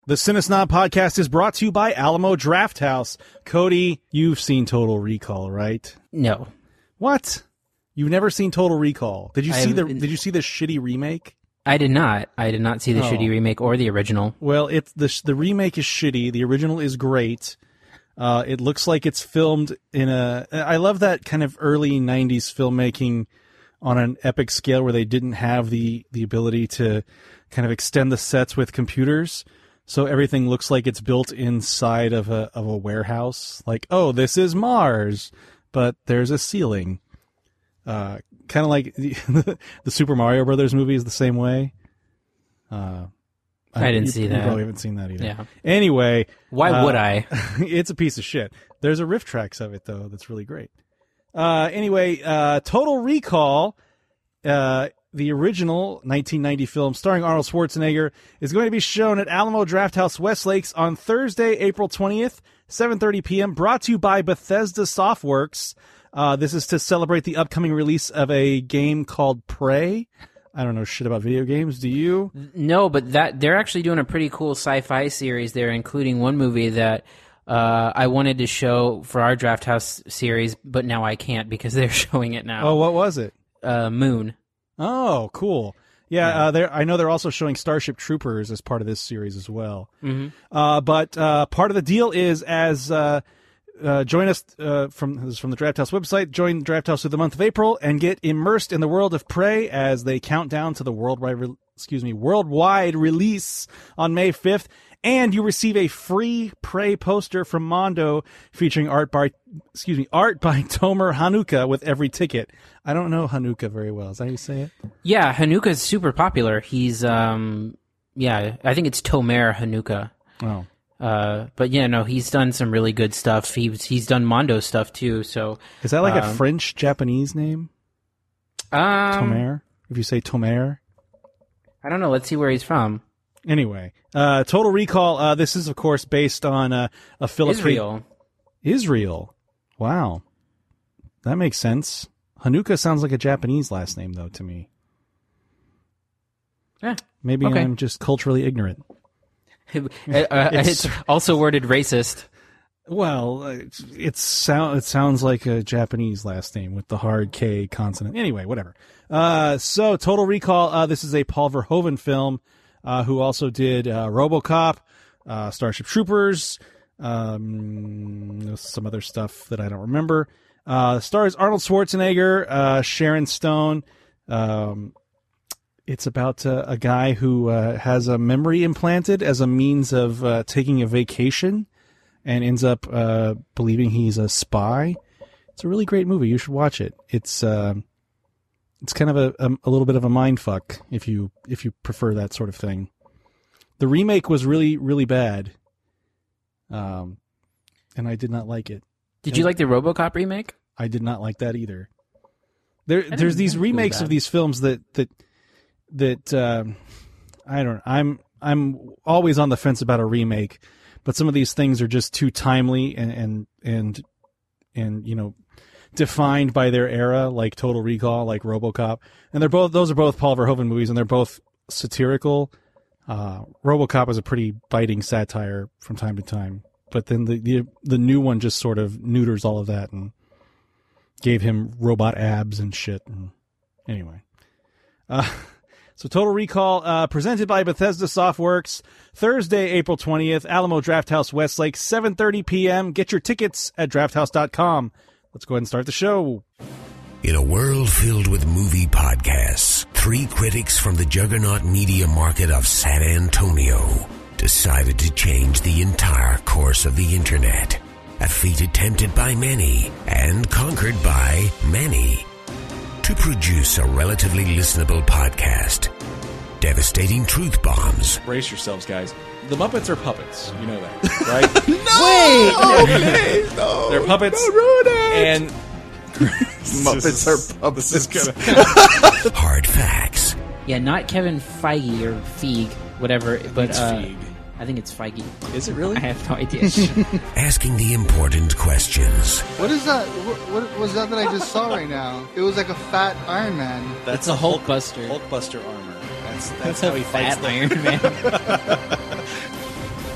The Cinesnob podcast is brought to you by Alamo Drafthouse. Cody, you've seen Total Recall, right? No. What? You've never seen Total Recall? Did you see the shitty remake? I did not. I did not see the shitty remake or the original. Well, it's the remake is shitty. The original is great. It looks like it's filmed in I love that kind of early 90s filmmaking on an epic scale where they didn't have the ability to kind of extend the sets with computers. So everything looks like it's built inside of a warehouse. Like, oh, this is Mars, but there's a ceiling. Kind of like the Super Mario Brothers movie is the same way. I didn't see that. You probably haven't seen that either. Yeah. Anyway. Why would I? It's a piece of shit. There's a riff tracks of it, though, that's really great. Anyway, Total Recall, the original 1990 film starring Arnold Schwarzenegger, is going to be shown at Alamo Drafthouse Westlakes on Thursday, April 20th, 7:30 p.m., brought to you by Bethesda Softworks. This is to celebrate the upcoming release of a game called Prey. I don't know shit about video games. Do you? No, but they're actually doing a pretty cool sci-fi series there, including one movie that I wanted to show for our Drafthouse series, but now I can't because they're showing it now. Oh, what was it? Moon. Oh, cool. Yeah, I know they're also showing Starship Troopers as part of this series as well. Mm-hmm. But part of the deal is join us from the Drafthouse website. Join Drafthouse through the month of April and get immersed in the world of Prey as they count down to the worldwide release on May 5th. And you receive a free Prey poster from Mondo featuring art by Tomer Hanukkah with every ticket. I don't know Hanukkah very well. Is that how you say it? Yeah, Hanukkah's super popular. He's I think it's Tomer Hanukkah. Oh. But yeah, no, he's done some really good stuff. He's done Mondo stuff too. So is that like a French Japanese name? Tomer. If you say Tomer, I don't know. Let's see where he's from. Anyway, Total Recall. This is of course based on a Philippine Israel. Wow, that makes sense. Hanukkah sounds like a Japanese last name though to me. Maybe okay. I'm just culturally ignorant. It's also worded racist. Well, it sounds like a Japanese last name with the hard K consonant. Anyway, whatever. So Total Recall. This is a Paul Verhoeven film, who also did RoboCop, Starship Troopers, some other stuff that I don't remember. Stars Arnold Schwarzenegger, Sharon Stone. It's about a guy who has a memory implanted as a means of taking a vacation and ends up believing he's a spy. It's a really great movie. You should watch it. It's kind of a little bit of a mind fuck if you prefer that sort of thing. The remake was really, really bad, and I did not like it. Did you like the RoboCop remake? I did not like that either. There's these remakes of these films that I don't know. I'm always on the fence about a remake, but some of these things are just too timely and you know, defined by their era, like Total Recall, like RoboCop, and those are both Paul Verhoeven movies, and they're both satirical. RoboCop is a pretty biting satire from time to time, but then the new one just sort of neuters all of that and gave him robot abs and shit. And anyway, so Total Recall, presented by Bethesda Softworks, Thursday, April 20th, Alamo Drafthouse Westlake, 7:30 p.m. Get your tickets at drafthouse.com. Let's go ahead and start the show. In a world filled with movie podcasts, 3 critics from the juggernaut media market of San Antonio decided to change the entire course of the internet. A feat attempted by many and conquered by many. To produce a relatively listenable podcast, devastating truth bombs. Brace yourselves, guys. The Muppets are puppets. You know that, right? No! Wait! Please, no! They're puppets. Don't ruin it! And Muppets are puppets. This is Hard facts. Yeah, not Kevin Feige or Feig, whatever, but It's Feig. I think it's Feige. Is it really? I have no idea. Asking the important questions. What is that? What was that I just saw right now? It was like a fat Iron Man. That's a Hulkbuster. Hulkbuster armor. That's how he fights fat Iron Man.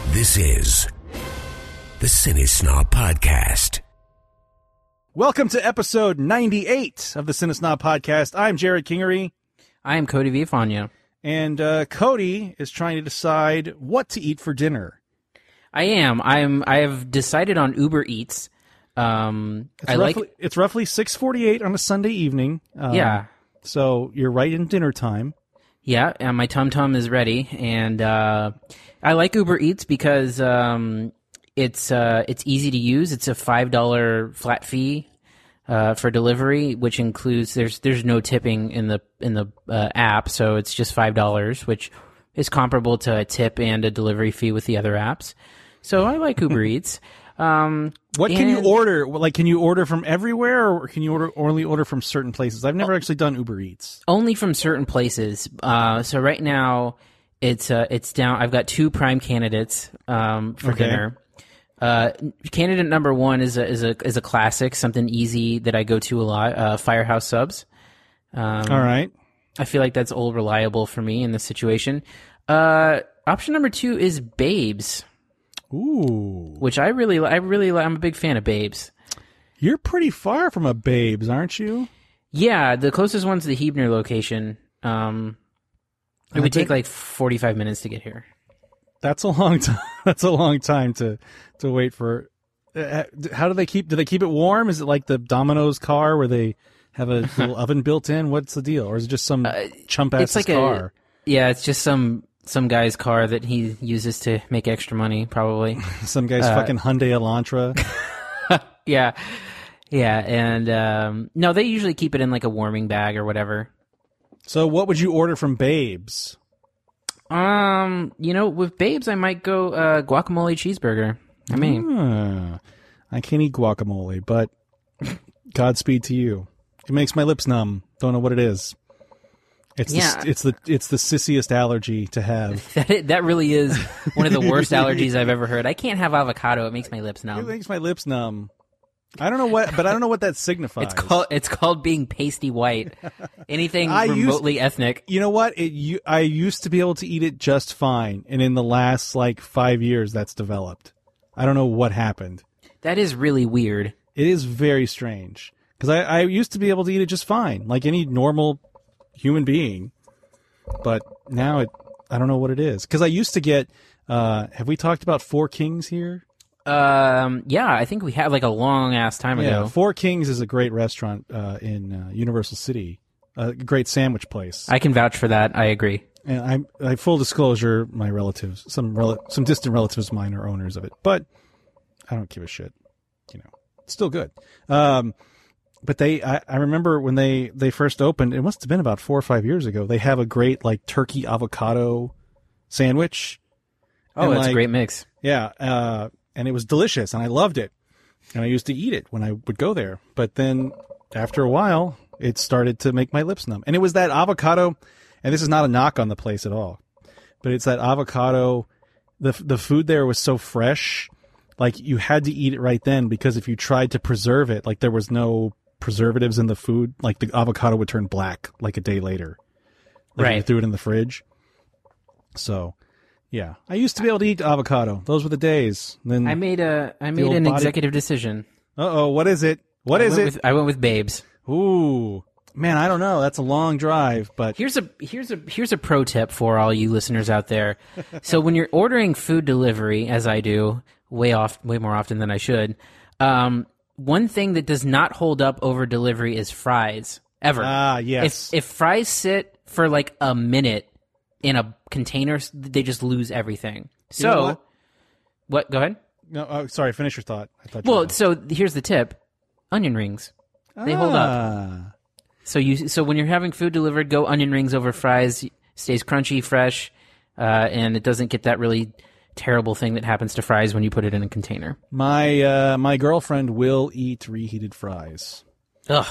This is the Cinesnob Podcast. Welcome to episode 98 of the Cinesnob Podcast. I'm Jared Kingery. I am Cody Villafana. And Cody is trying to decide what to eat for dinner. I am. I have decided on Uber Eats. It's roughly 6:48 on a Sunday evening. Yeah. So you're right in dinner time. Yeah, and my Tum Tum is ready, and I like Uber Eats because it's easy to use. It's a $5 flat fee for delivery, which includes there's no tipping in the app, so it's just $5, which is comparable to a tip and a delivery fee with the other apps. So I like Uber Eats. What can you order? Like, can you order from everywhere, or can you only order from certain places? I've never actually done Uber Eats. Only from certain places. So right now, it's down. I've got 2 prime candidates for dinner. Candidate number 1 is a classic, something easy that I go to a lot. Firehouse Subs. All right. I feel like that's old reliable for me in this situation. Option number 2 is Babes. Ooh. Which I'm a big fan of Babes. You're pretty far from a Babes, aren't you? Yeah, the closest one's the Hebner location. It would take like 45 minutes to get here. That's a long time. That's a long time to wait for. How do they keep it warm? Is it like the Domino's car where they have a little oven built in? What's the deal? Or is it just some chump ass car? It's just some guy's car that he uses to make extra money, probably. Some guy's fucking Hyundai Elantra. Yeah, and no, they usually keep it in like a warming bag or whatever. So what would you order from Babes? With Babes, I might go guacamole cheeseburger. I can't eat guacamole, but Godspeed to you. It makes my lips numb. Don't know what it is. It's the sissiest allergy to have. That really is one of the worst allergies I've ever heard. I can't have avocado; it makes my lips numb. It makes my lips numb. I don't know what that signifies. It's called being pasty white. Anything remotely ethnic. You know what? I used to be able to eat it just fine, and in the last 5 years, that's developed. I don't know what happened. That is really weird. It is very strange because I used to be able to eat it just fine, like any normal human being, but now I don't know what it is, because I used to get have we talked about Four Kings here? Yeah, I think we had a long ass time ago. Four Kings is a great restaurant in Universal City, a great sandwich place. I can vouch for that. I agree. And I full disclosure, my relatives, some distant relatives of mine are owners of it, but I don't give a shit. It's still good. But I remember when they first opened, it must have been about 4 or 5 years ago. They have a great turkey avocado sandwich. Oh, that's a great mix. Yeah, and it was delicious, and I loved it. And I used to eat it when I would go there. But then after a while, it started to make my lips numb. And it was that avocado, and this is not a knock on the place at all, but it's that avocado. The food there was so fresh, you had to eat it right then, because if you tried to preserve it, there was no preservatives in the food, the avocado would turn black a day later. If you threw it in the fridge. So, yeah, I used to be able to eat avocado. Those were the days. Then I made an executive decision. What is it? I went with Babes. Ooh, man, I don't know. That's a long drive, but here's a pro tip for all you listeners out there. So when you're ordering food delivery, as I do, way more often than I should, one thing that does not hold up over delivery is fries. Ever. Yes. If fries sit for a minute in a container, they just lose everything. So, you know what? Go ahead. No, sorry. Finish your thought. So here's the tip: onion rings. They hold up. So when you're having food delivered, go onion rings over fries. Stays crunchy, fresh, and it doesn't get that really terrible thing that happens to fries when you put it in a container. My girlfriend will eat reheated fries. Ugh.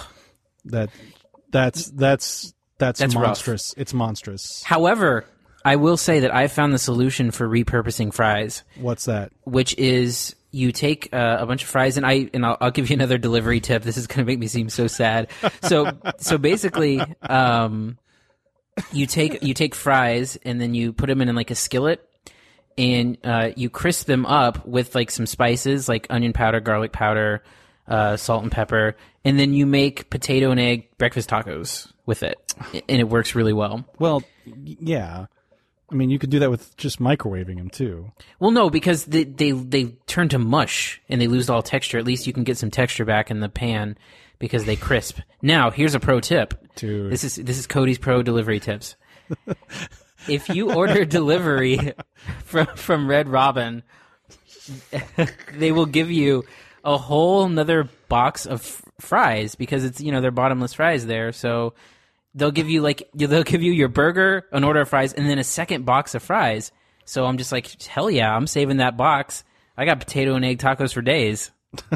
That's monstrous. Rough. It's monstrous. However, I will say that I found the solution for repurposing fries. What's that? Which is you take a bunch of fries, and I'll give you another delivery tip. This is going to make me seem so sad. So basically, you take fries and then you put them in a skillet, and you crisp them up with like some spices, like onion powder, garlic powder, salt and pepper, and then you make potato and egg breakfast tacos with it, and it works really well. Well, yeah. I mean, you could do that with just microwaving them too. Well, no, because they turn to mush and they lose all texture. At least you can get some texture back in the pan because they crisp. Now, here's a pro tip. Dude. This is Cody's pro delivery tips. If you order delivery from Red Robin, they will give you a whole nother box of fries because it's, they're bottomless fries there. So they'll give you your burger, an order of fries, and then a second box of fries. So I'm just like, hell yeah, I'm saving that box. I got potato and egg tacos for days.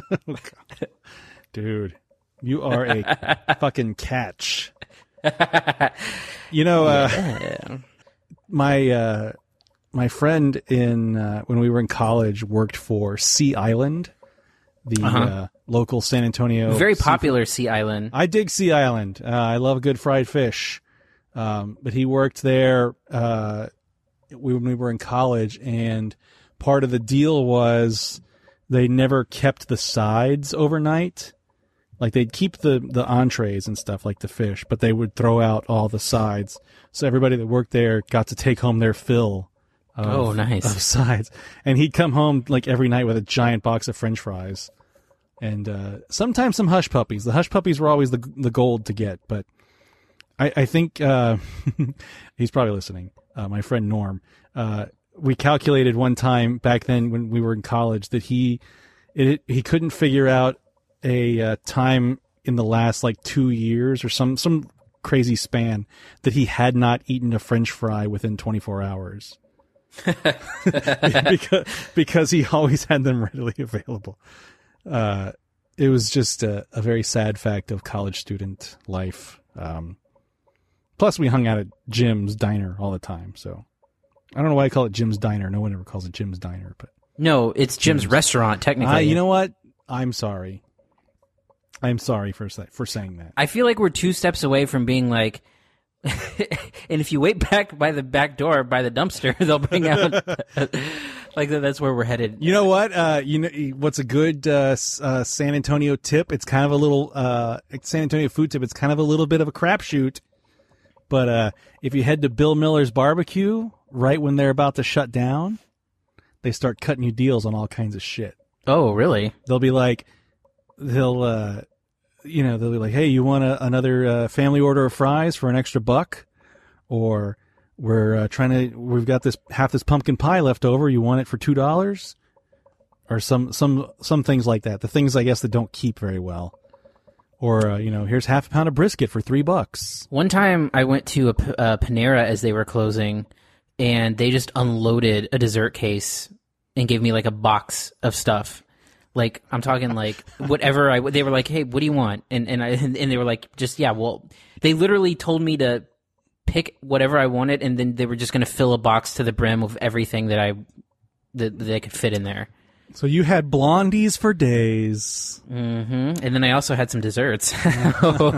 Dude, you are a fucking catch. My friend when we were in college worked for Sea Island, the local San Antonio. Very popular Sea Island. I dig Sea Island. I love good fried fish. But he worked there when we were in college, and part of the deal was they never kept the sides overnight. Like, they'd keep the entrees and stuff, like the fish, but they would throw out all the sides. So everybody that worked there got to take home their fill of sides. And he'd come home, like, every night with a giant box of French fries. And sometimes some Hush Puppies. The Hush Puppies were always the gold to get, but I think he's probably listening. My friend Norm. We calculated one time back then when we were in college that he couldn't figure out a time in the last like 2 years or some crazy span that he had not eaten a French fry within 24 hours. because he always had them readily available. It was just a very sad fact of college student life. Plus, we hung out at Jim's Diner all the time. So I don't know why I call it Jim's Diner. No one ever calls it Jim's Diner. But no, it's Jim's restaurant, technically. You know what? I'm sorry. I'm sorry for saying that. I feel like we're 2 steps away from being like, and if you wait back by the back door by the dumpster, they'll bring out like that's where we're headed. You know what? What's a good San Antonio tip? It's kind of a little San Antonio food tip. It's kind of a little bit of a crapshoot. But if you head to Bill Miller's Barbecue right when they're about to shut down, they start cutting you deals on all kinds of shit. Oh, really? They'll be like, they'll be like, hey, you want another family order of fries for an extra $1? Or we've got half this pumpkin pie left over. You want it for $2? Or some things like that. The things, I guess, that don't keep very well. Or, here's half a pound of brisket for $3. One time I went to a Panera as they were closing, and they just unloaded a dessert case and gave me like a box of stuff. Like, I'm talking like whatever they were like, hey, what do you want? And they were like, they literally told me to pick whatever I wanted, and then they were just going to fill a box to the brim of everything that they could fit in there. So you had blondies for days. Mm-hmm. And then I also had some desserts. On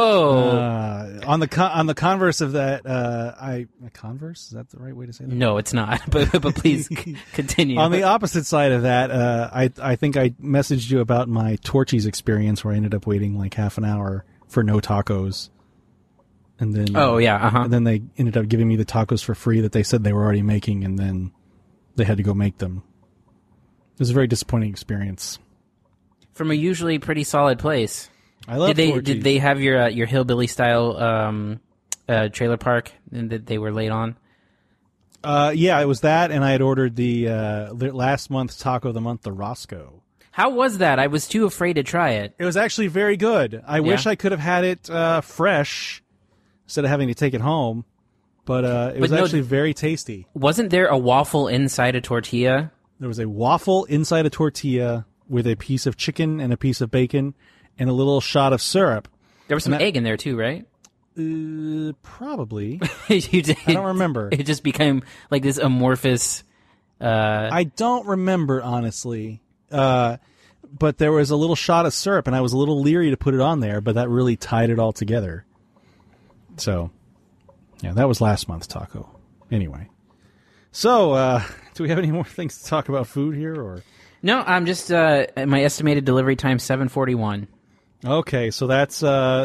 the converse of that, converse? Is that the right way to say that? No, it's not. But please continue. On the opposite side of that, I think I messaged you about my Torchy's experience where I ended up waiting like half an hour for no tacos. And then and then they ended up giving me the tacos for free that they said they were already making, and then they had to go make them. It was a very disappointing experience. From a usually pretty solid place. I love Torchy's. Did they have your hillbilly style trailer park that they were late on? Yeah, it was that, and I had ordered the last month's taco of the month, the Roscoe. How was that? I was too afraid to try it. It was actually very good. I wish I could have had it fresh instead of having to take it home, but it was actually very tasty. Wasn't there a waffle inside a tortilla? There was a waffle inside a tortilla with a piece of chicken and a piece of bacon and a little shot of syrup. There was some egg in there too, right? Probably. I don't remember. It just became like this amorphous... I don't remember, honestly. But there was a little shot of syrup, and I was a little leery to put it on there, but that really tied it all together. So, yeah, that was last month's taco. Anyway. So, do we have any more things to talk about food here, or? No, I'm just my estimated delivery time 7:41. Okay, so that's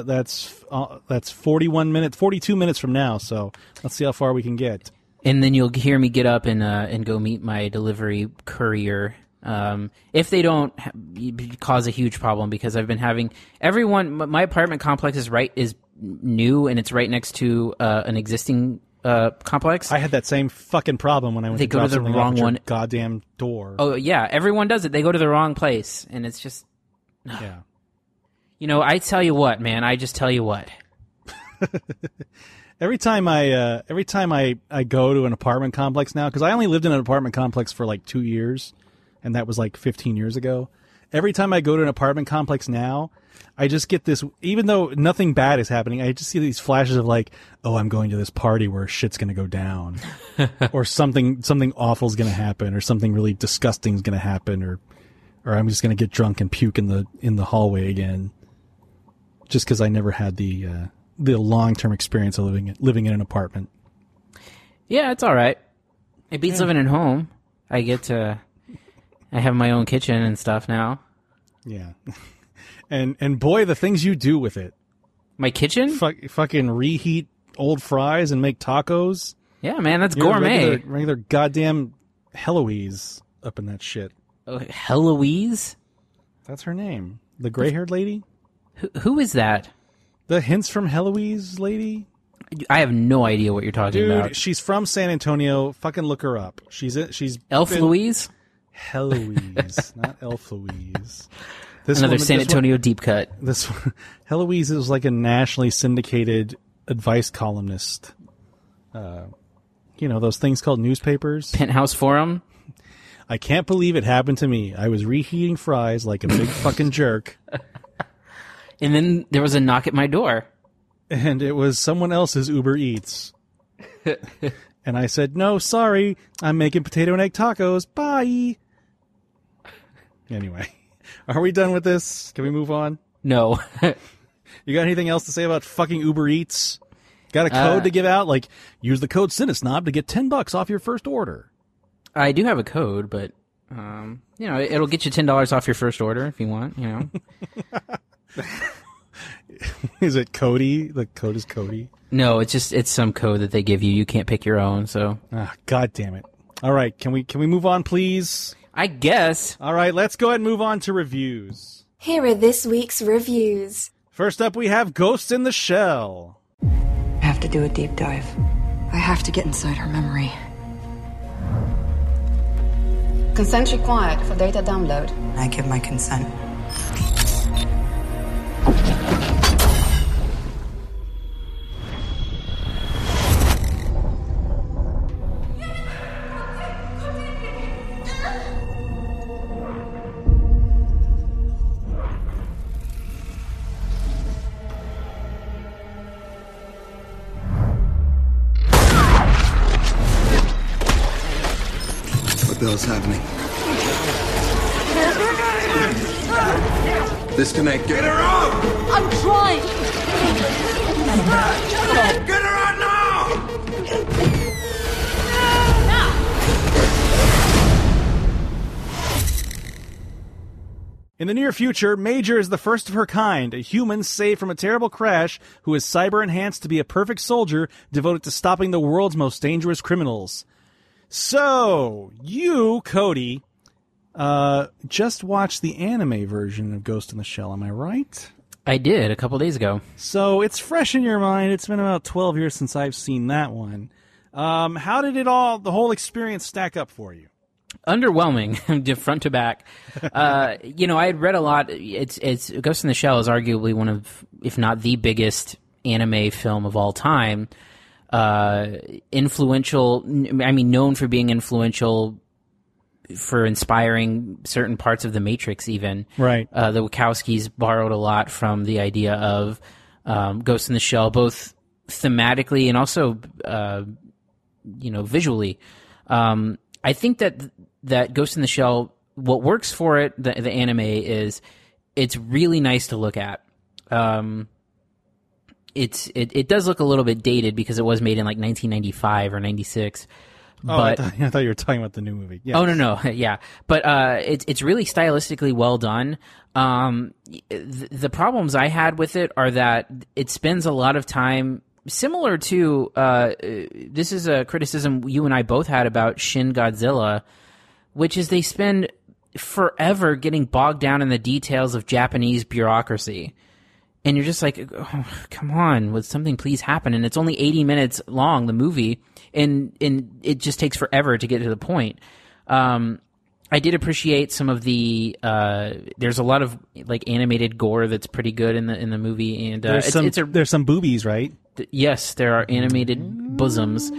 41 minutes, 42 minutes from now. So let's see how far we can get. And then you'll hear me get up and go meet my delivery courier. If they don't cause a huge problem, because I've been having my apartment complex is new and it's right next to an existing complex. I had that same fucking problem when I went They to go drop to the something wrong off at your one. goddamn door. Oh yeah, everyone does it. They go to the wrong place, and it's just Yeah. I tell you what, man. I just tell you what. Every time I go to an apartment complex now, because I only lived in an apartment complex for like 2 years, and that was like 15 years ago. Every time I go to an apartment complex now, I just get this, even though nothing bad is happening, I just see these flashes of like, oh, I'm going to this party where shit's going to go down, or something awful's going to happen, or something really disgusting is going to happen, or I'm just going to get drunk and puke in the hallway again, just because I never had the long-term experience of living in an apartment. Yeah, it's all right. It beats living at home. I have my own kitchen and stuff now. Yeah. And boy, the things you do with it. My kitchen? Fucking reheat old fries and make tacos. Yeah, man, that's You're gourmet. Regular goddamn Heloise up in that shit. Oh, Heloise? That's her name. The gray-haired lady? Who is that? The Hints from Heloise lady? I have no idea what you're talking Dude, about. she's from San Antonio. Fucking look her up. She's Elf Louise? Heloise, not Elf Louise. Another San Antonio deep cut. This one, Heloise is like a nationally syndicated advice columnist. Those things called newspapers. Penthouse Forum? I can't believe it happened to me. I was reheating fries like a big fucking jerk. And then there was a knock at my door. And it was someone else's Uber Eats. And I said, no, sorry, I'm making potato and egg tacos. Bye. Anyway, are we done with this? Can we move on? No. You got anything else to say about fucking Uber Eats? Got a code to give out? Like, use the code Cinesnob to get $10 off your first order. I do have a code, but, it'll get you $10 off your first order if you want, Is it Cody? The code is Cody? No, it's some code that they give you. You can't pick your own, so. Ah, God damn it. All right, can we move on, please? I guess. All right, let's go ahead and move on to reviews. Here are this week's reviews. First up, we have Ghost in the Shell. I have to do a deep dive. I have to get inside her memory. Consent required for data download. I give my consent. What the hell's happening? Disconnect. Get her out! I'm trying! Get her out now! In the near future, Major is the first of her kind, a human saved from a terrible crash who is cyber-enhanced to be a perfect soldier devoted to stopping the world's most dangerous criminals. So, you, Cody, just watched the anime version of Ghost in the Shell, am I right? I did a couple days ago. So it's fresh in your mind. It's been about 12 years since I've seen that one. How did the whole experience stack up for you? Underwhelming, front to back. I had read a lot. It's Ghost in the Shell is arguably one of, if not the biggest anime film of all time. Influential. I mean, known for being influential, for inspiring certain parts of the Matrix. Even right. The Wachowskis borrowed a lot from the idea of Ghost in the Shell, both thematically and also, visually. I think that Ghost in the Shell, what works for it, the anime, is it's really nice to look at. It does look a little bit dated because it was made in like 1995 or 96, But I thought you were talking about the new movie. Yes. Oh no, yeah, but it's really stylistically well done. The problems I had with it are that it spends a lot of time similar to this is a criticism you and I both had about Shin Godzilla, which is they spend forever getting bogged down in the details of Japanese bureaucracy. And you're just like, oh, come on, would something please happen? And it's only 80 minutes long, the movie, and it just takes forever to get to the point. I did appreciate some of the there's a lot of like animated gore that's pretty good in the movie, and there's some boobies, right? Yes, there are animated bosoms.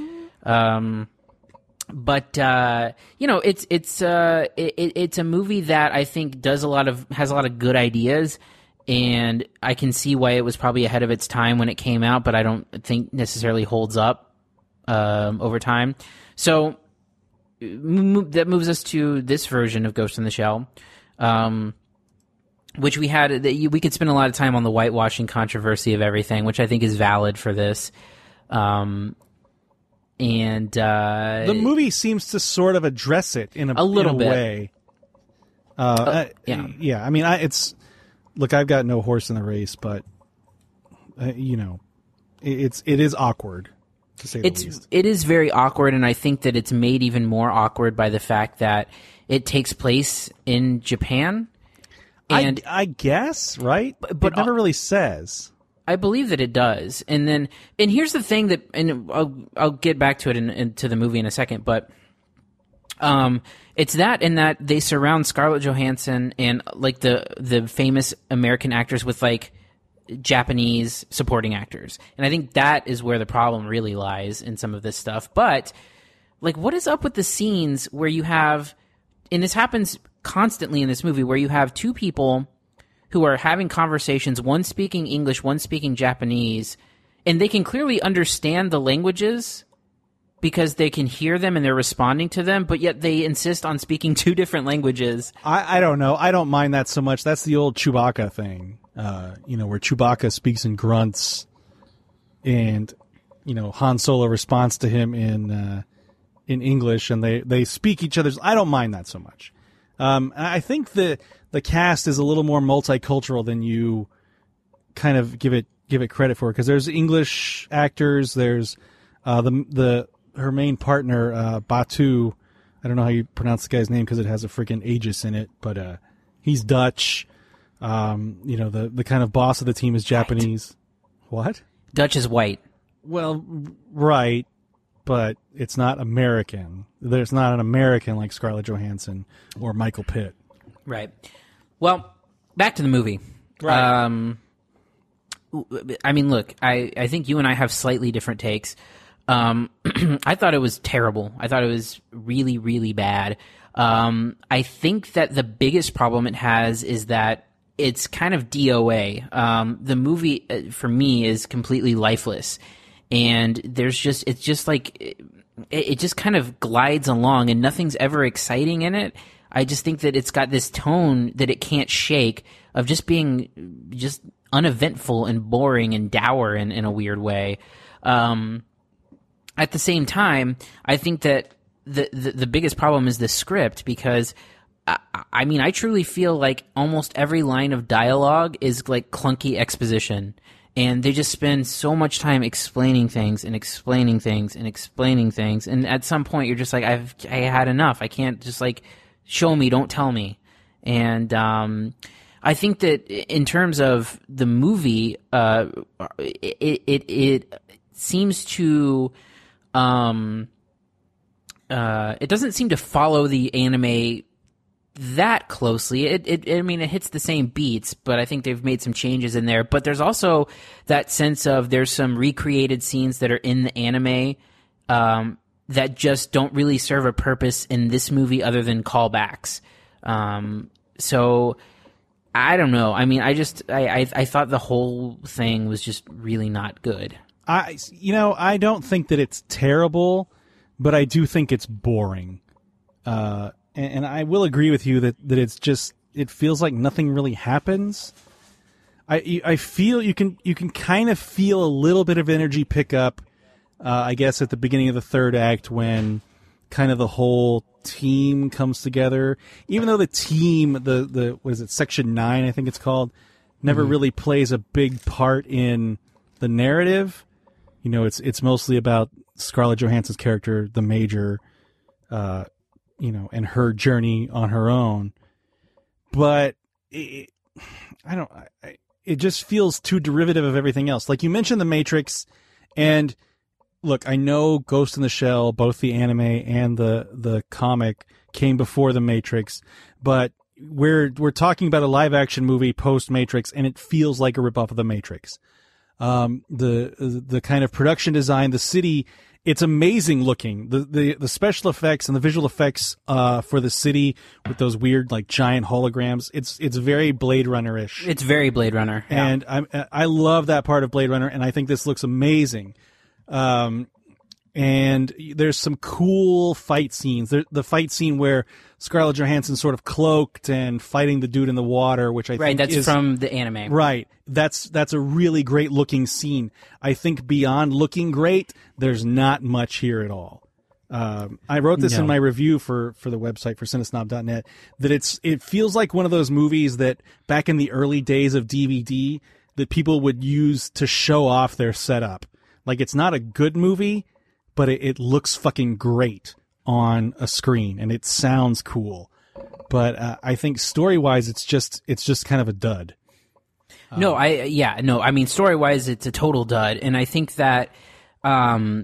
But you know, it's a movie that I think has a lot of good ideas. And I can see why it was probably ahead of its time when it came out, but I don't think necessarily holds up over time. So that moves us to this version of Ghost in the Shell, which we could spend a lot of time on the whitewashing controversy of everything, which I think is valid for this. And the movie seems to sort of address it in a little bit. way. Yeah. I mean, look, I've got no horse in the race, but you know, it is awkward to say the least. It is very awkward, and I think that it's made even more awkward by the fact that it takes place in Japan. And I guess, right? But it never really says. I believe that it does, and here's the thing that, and I'll get back to it into the movie in a second, but. It's that in that they surround Scarlett Johansson and like the famous American actors with like Japanese supporting actors. And I think that is where the problem really lies in some of this stuff. But like, what is up with the scenes where you have, and this happens constantly in this movie, where you have two people who are having conversations, one speaking English, one speaking Japanese, and they can clearly understand the languages because they can hear them and they're responding to them, but yet they insist on speaking two different languages. I don't know. I don't mind that so much. That's the old Chewbacca thing, where Chewbacca speaks in grunts and, Han Solo responds to him in English, and they speak each other's. I don't mind that so much. I think the cast is a little more multicultural than you kind of give it credit for, because there's English actors, there's her main partner, Batu. I don't know how you pronounce the guy's name because it has a freaking Aegis in it, but he's Dutch. The kind of boss of the team is Japanese. White. What? Dutch is white. Well, right, but it's not American. There's not an American like Scarlett Johansson or Michael Pitt. Right. Well, back to the movie. Right. I mean, look, I think you and I have slightly different takes. I thought it was terrible. I thought it was really, really bad. I think that the biggest problem it has is that it's kind of DOA. The movie, for me, is completely lifeless. And it just kind of glides along and nothing's ever exciting in it. I just think that it's got this tone that it can't shake of just being just uneventful and boring and dour in a weird way. At the same time, I think that the biggest problem is the script, because I truly feel like almost every line of dialogue is like clunky exposition, and they just spend so much time explaining things and explaining things and explaining things, and at some point you're just like, I had enough. I can't just like show me, don't tell me. And I think that in terms of the movie, it seems to it doesn't seem to follow the anime that closely. It hits the same beats, but I think they've made some changes in there. But there's also that sense of there's some recreated scenes that are in the anime that just don't really serve a purpose in this movie other than callbacks. So I don't know. I mean, I thought the whole thing was just really not good. I don't think that it's terrible, but I do think it's boring. And I will agree with you that it's just, it feels like nothing really happens. I feel you can kind of feel a little bit of energy pick up, I guess, at the beginning of the third act when kind of the whole team comes together. Even though the team, the what is it, Section 9, I think it's called, never really plays a big part in the narrative. You know, it's mostly about Scarlett Johansson's character, the Major, you know, and her journey on her own. But it just feels too derivative of everything else. Like you mentioned The Matrix, and look, I know Ghost in the Shell, both the anime and the comic, came before The Matrix, but we're talking about a live action movie post Matrix, and it feels like a ripoff of The Matrix. The kind of production design, the city, it's amazing looking. The special effects and the visual effects for the city with those weird like giant holograms. It's very Blade Runner-ish. It's very Blade Runner, yeah. And I love that part of Blade Runner, and I think this looks amazing. And there's some cool fight scenes. The fight scene where Scarlett Johansson's sort of cloaked and fighting the dude in the water, which I think that's from the anime. Right. That's a really great looking scene. I think beyond looking great, there's not much here at all. I wrote this in my review for the website, for Cinesnob.net, that it feels like one of those movies that back in the early days of DVD that people would use to show off their setup. Like, it's not a good movie, but it looks fucking great on a screen, and it sounds cool. But I think story-wise, it's just kind of a dud. I mean, story-wise, it's a total dud, and I think that I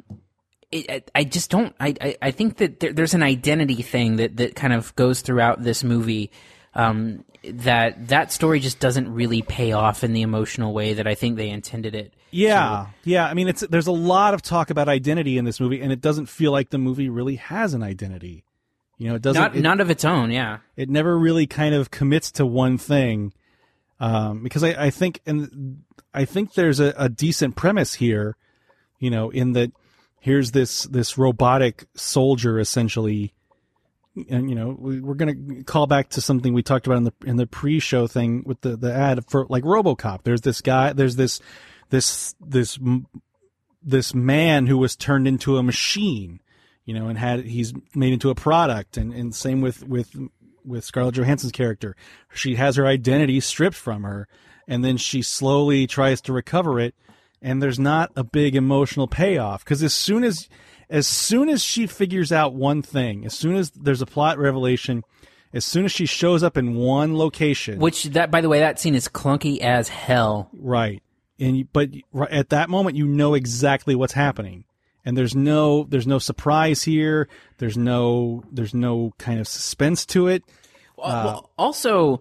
think that there's an identity thing that kind of goes throughout this movie. That story just doesn't really pay off in the emotional way that I think they intended it. Yeah. I mean, there's a lot of talk about identity in this movie, and it doesn't feel like the movie really has an identity. You know, it doesn't. Not of its own. Yeah. It never really kind of commits to one thing, because I think there's a decent premise here. You know, in that here's this robotic soldier essentially. And, you know, we're going to call back to something we talked about in the pre-show thing with the ad for like RoboCop. There's this guy, there's this man who was turned into a machine, you know, and he's made into a product. And same with Scarlett Johansson's character. She has her identity stripped from her, and then she slowly tries to recover it. And there's not a big emotional payoff, because as soon as she figures out one thing, as soon as there's a plot revelation, as soon as she shows up in one location, by the way, that scene is clunky as hell. Right. But at that moment, you know exactly what's happening. And there's no surprise here. There's no kind of suspense to it. Also,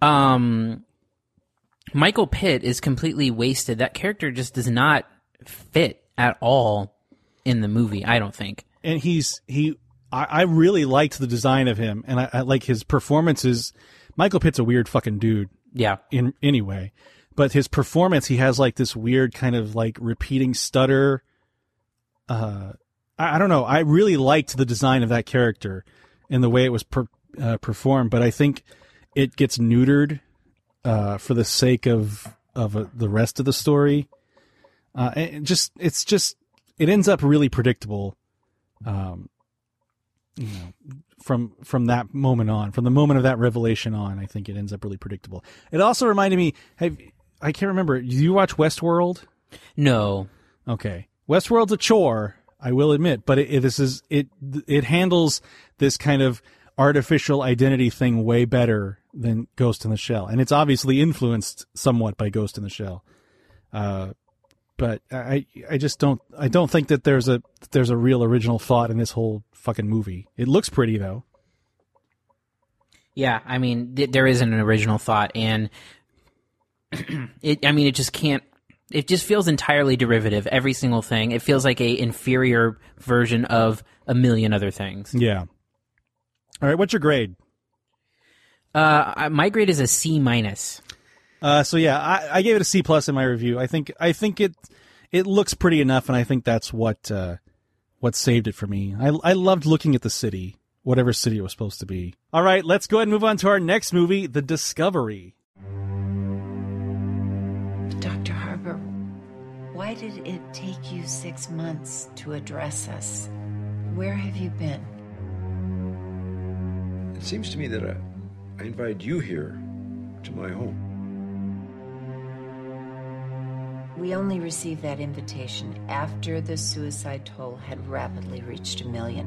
Michael Pitt is completely wasted. That character just does not fit at all in the movie, I don't think. And I really liked the design of him, and I like his performances. Michael Pitt's a weird fucking dude. Yeah. Anyway, but his performance, he has like this weird kind of like repeating stutter. I don't know. I really liked the design of that character and the way it was performed, but I think it gets neutered for the sake of the rest of the story. It ends up really predictable, you know, from that moment on, from the moment of that revelation on. I think it ends up really predictable. It also reminded me. I can't remember. Did you watch Westworld? No. Okay, Westworld's a chore, I will admit, but it handles this kind of artificial identity thing way better than Ghost in the Shell, and it's obviously influenced somewhat by Ghost in the Shell. But I don't think that there's a real original thought in this whole fucking movie. It looks pretty though. Yeah, I mean, there isn't an original thought, and it just can't. It just feels entirely derivative. Every single thing. It feels like a inferior version of a million other things. Yeah. All right, what's your grade? My grade is a C-. So yeah, I gave it a C+ in my review. I think it looks pretty enough, and I think that's what saved it for me. I loved looking at the city, whatever city it was supposed to be. All right, let's go ahead and move on to our next movie, The Discovery. Dr. Harbour, why did it take you 6 months to address us? Where have you been? It seems to me that I invited you here to my home. We only received that invitation after the suicide toll had rapidly reached 1 million.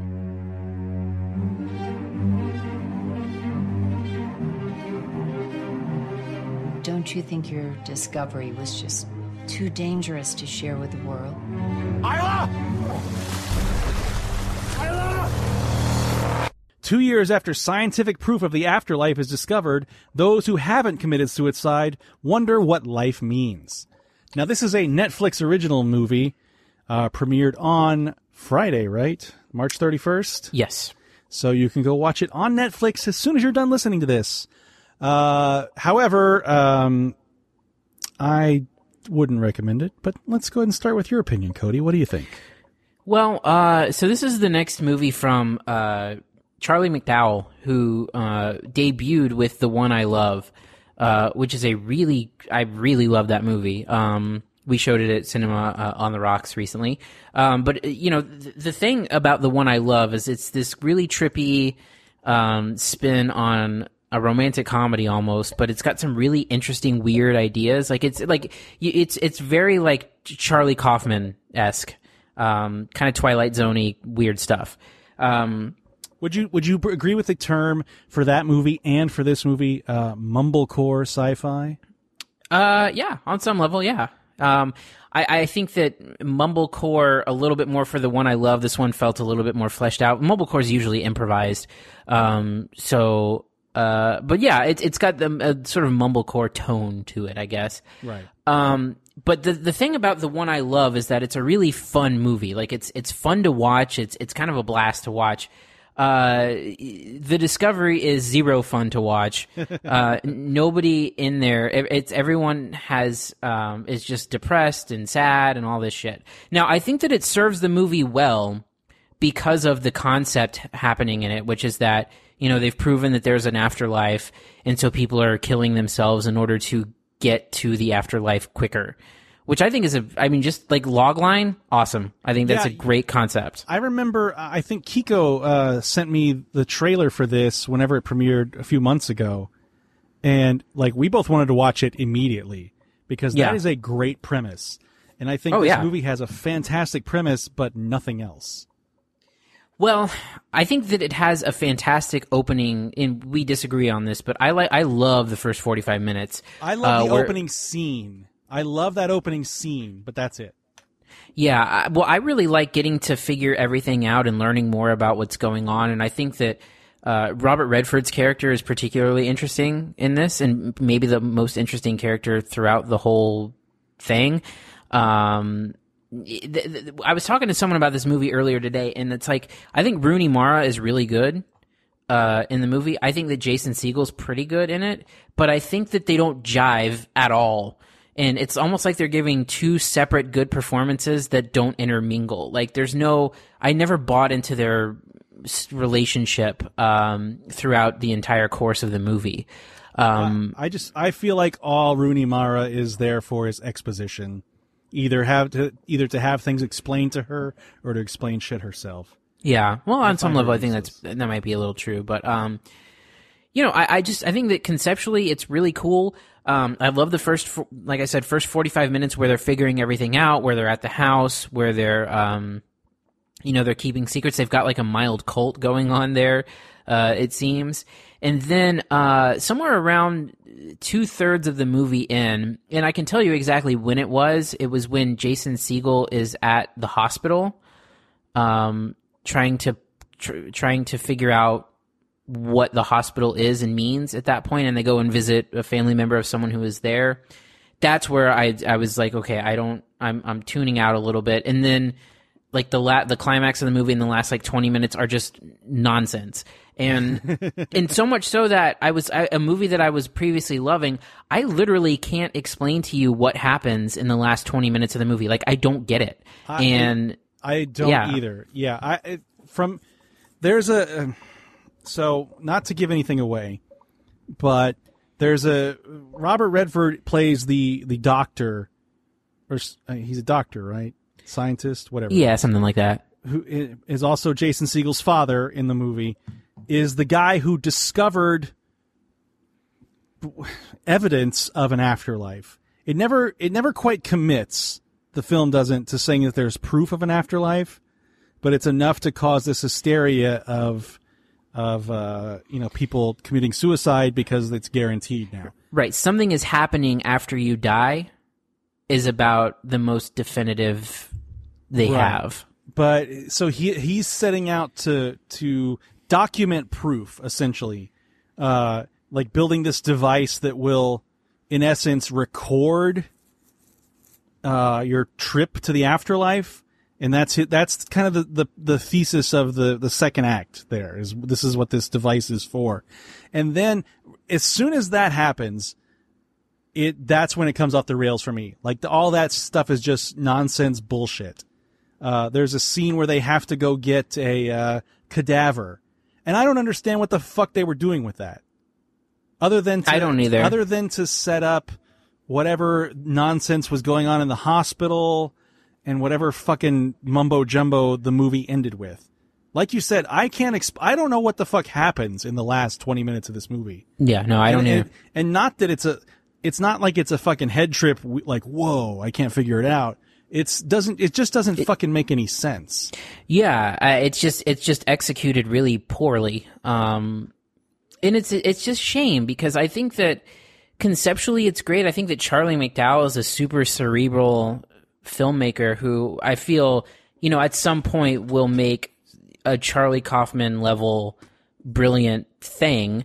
Don't you think your discovery was just too dangerous to share with the world? Isla! Isla! 2 years after scientific proof of the afterlife is discovered, those who haven't committed suicide wonder what life means. Now, this is a Netflix original movie, premiered on Friday, right? March 31st? Yes. So you can go watch it on Netflix as soon as you're done listening to this. However, I wouldn't recommend it, but let's go ahead and start with your opinion, Cody. What do you think? Well, so this is the next movie from Charlie McDowell, who debuted with The One I Love, which is I really love that movie. We showed it at Cinema on the Rocks recently. But, you know, the thing about The One I Love is it's this really trippy spin on a romantic comedy almost, but it's got some really interesting, weird ideas. Like, it's very like Charlie Kaufman-esque, kind of Twilight Zone-y weird stuff. Would you agree with the term for that movie and for this movie, mumblecore sci-fi? Yeah, on some level, yeah. I think that mumblecore a little bit more for The One I Love. This one felt a little bit more fleshed out. Mumblecore is usually improvised, but yeah, it's got a sort of mumblecore tone to it, I guess. Right. But the thing about The One I Love is that it's a really fun movie. Like it's fun to watch. It's kind of a blast to watch. The Discovery is zero fun to watch. Nobody in there. Everyone is just depressed and sad and all this shit. Now, I think that it serves the movie well because of the concept happening in it, which is that, you know, they've proven that there's an afterlife, and so people are killing themselves in order to get to the afterlife quicker. Which I think is just like logline, awesome. I think that's a great concept. I remember, I think Kiko sent me the trailer for this whenever it premiered a few months ago. And like we both wanted to watch it immediately because that is a great premise. And I think this movie has a fantastic premise, but nothing else. Well, I think that it has a fantastic opening, and we disagree on this, but I love the first 45 minutes. I love the opening scene. I love that opening scene, but that's it. Yeah, well, I really like getting to figure everything out and learning more about what's going on, and I think that Robert Redford's character is particularly interesting in this, and maybe the most interesting character throughout the whole thing. I was talking to someone about this movie earlier today, and it's like, I think Rooney Mara is really good in the movie. I think that Jason Segel's pretty good in it, but I think that they don't jive at all. And it's almost like they're giving two separate good performances that don't intermingle. Like I never bought into their relationship throughout the entire course of the movie. I feel like all Rooney Mara is there for is exposition. Either to have things explained to her or to explain shit herself. Yeah. Well, on some level, I think that might be a little true, but I think that conceptually it's really cool. I love the first 45 minutes where they're figuring everything out, where they're at the house, where they're they're keeping secrets. They've got like a mild cult going on there, it seems. And then somewhere around 2/3 of the movie in, and I can tell you exactly when it was when Jason Segel is at the hospital, trying to figure out what the hospital is and means at that point, and they go and visit a family member of someone who is there. That's where I was like, okay, I'm tuning out a little bit. And then like the climax of the movie in the last like 20 minutes are just nonsense. And and so much so that a movie that I was previously loving, I literally can't explain to you what happens in the last 20 minutes of the movie. Like, I don't get it. I don't either. Yeah. So, not to give anything away, but there's Robert Redford plays the doctor, or he's a doctor, right? Scientist, whatever. Yeah, something like that. Who is also Jason Segel's father in the movie. is the guy who discovered evidence of an afterlife. It never quite commits, the film doesn't, to saying that there's proof of an afterlife, but it's enough to cause this hysteria of people committing suicide because it's guaranteed now. Right. Something is happening after you die is about the most definitive they have. But so he's setting out to document proof, essentially, like building this device that will, in essence, record your trip to the afterlife, and that's kind of the thesis of the second act. This is what this device is for, and then as soon as that happens, that's when it comes off the rails for me. Like all that stuff is just nonsense bullshit. There's a scene where they have to go get a cadaver, and I don't understand what the fuck they were doing with that. Other than I don't either. Other than to set up whatever nonsense was going on in the hospital and whatever fucking mumbo jumbo the movie ended with. Like you said, I don't know what the fuck happens in the last 20 minutes of this movie. Yeah, no, I don't either. And not that it's not like it's a fucking head trip. Like, whoa, I can't figure it out. It just doesn't fucking make any sense. Yeah, it's just executed really poorly. And it's just shame, because I think that conceptually it's great. I think that Charlie McDowell is a super cerebral filmmaker who I feel, at some point will make a Charlie Kaufman level brilliant thing.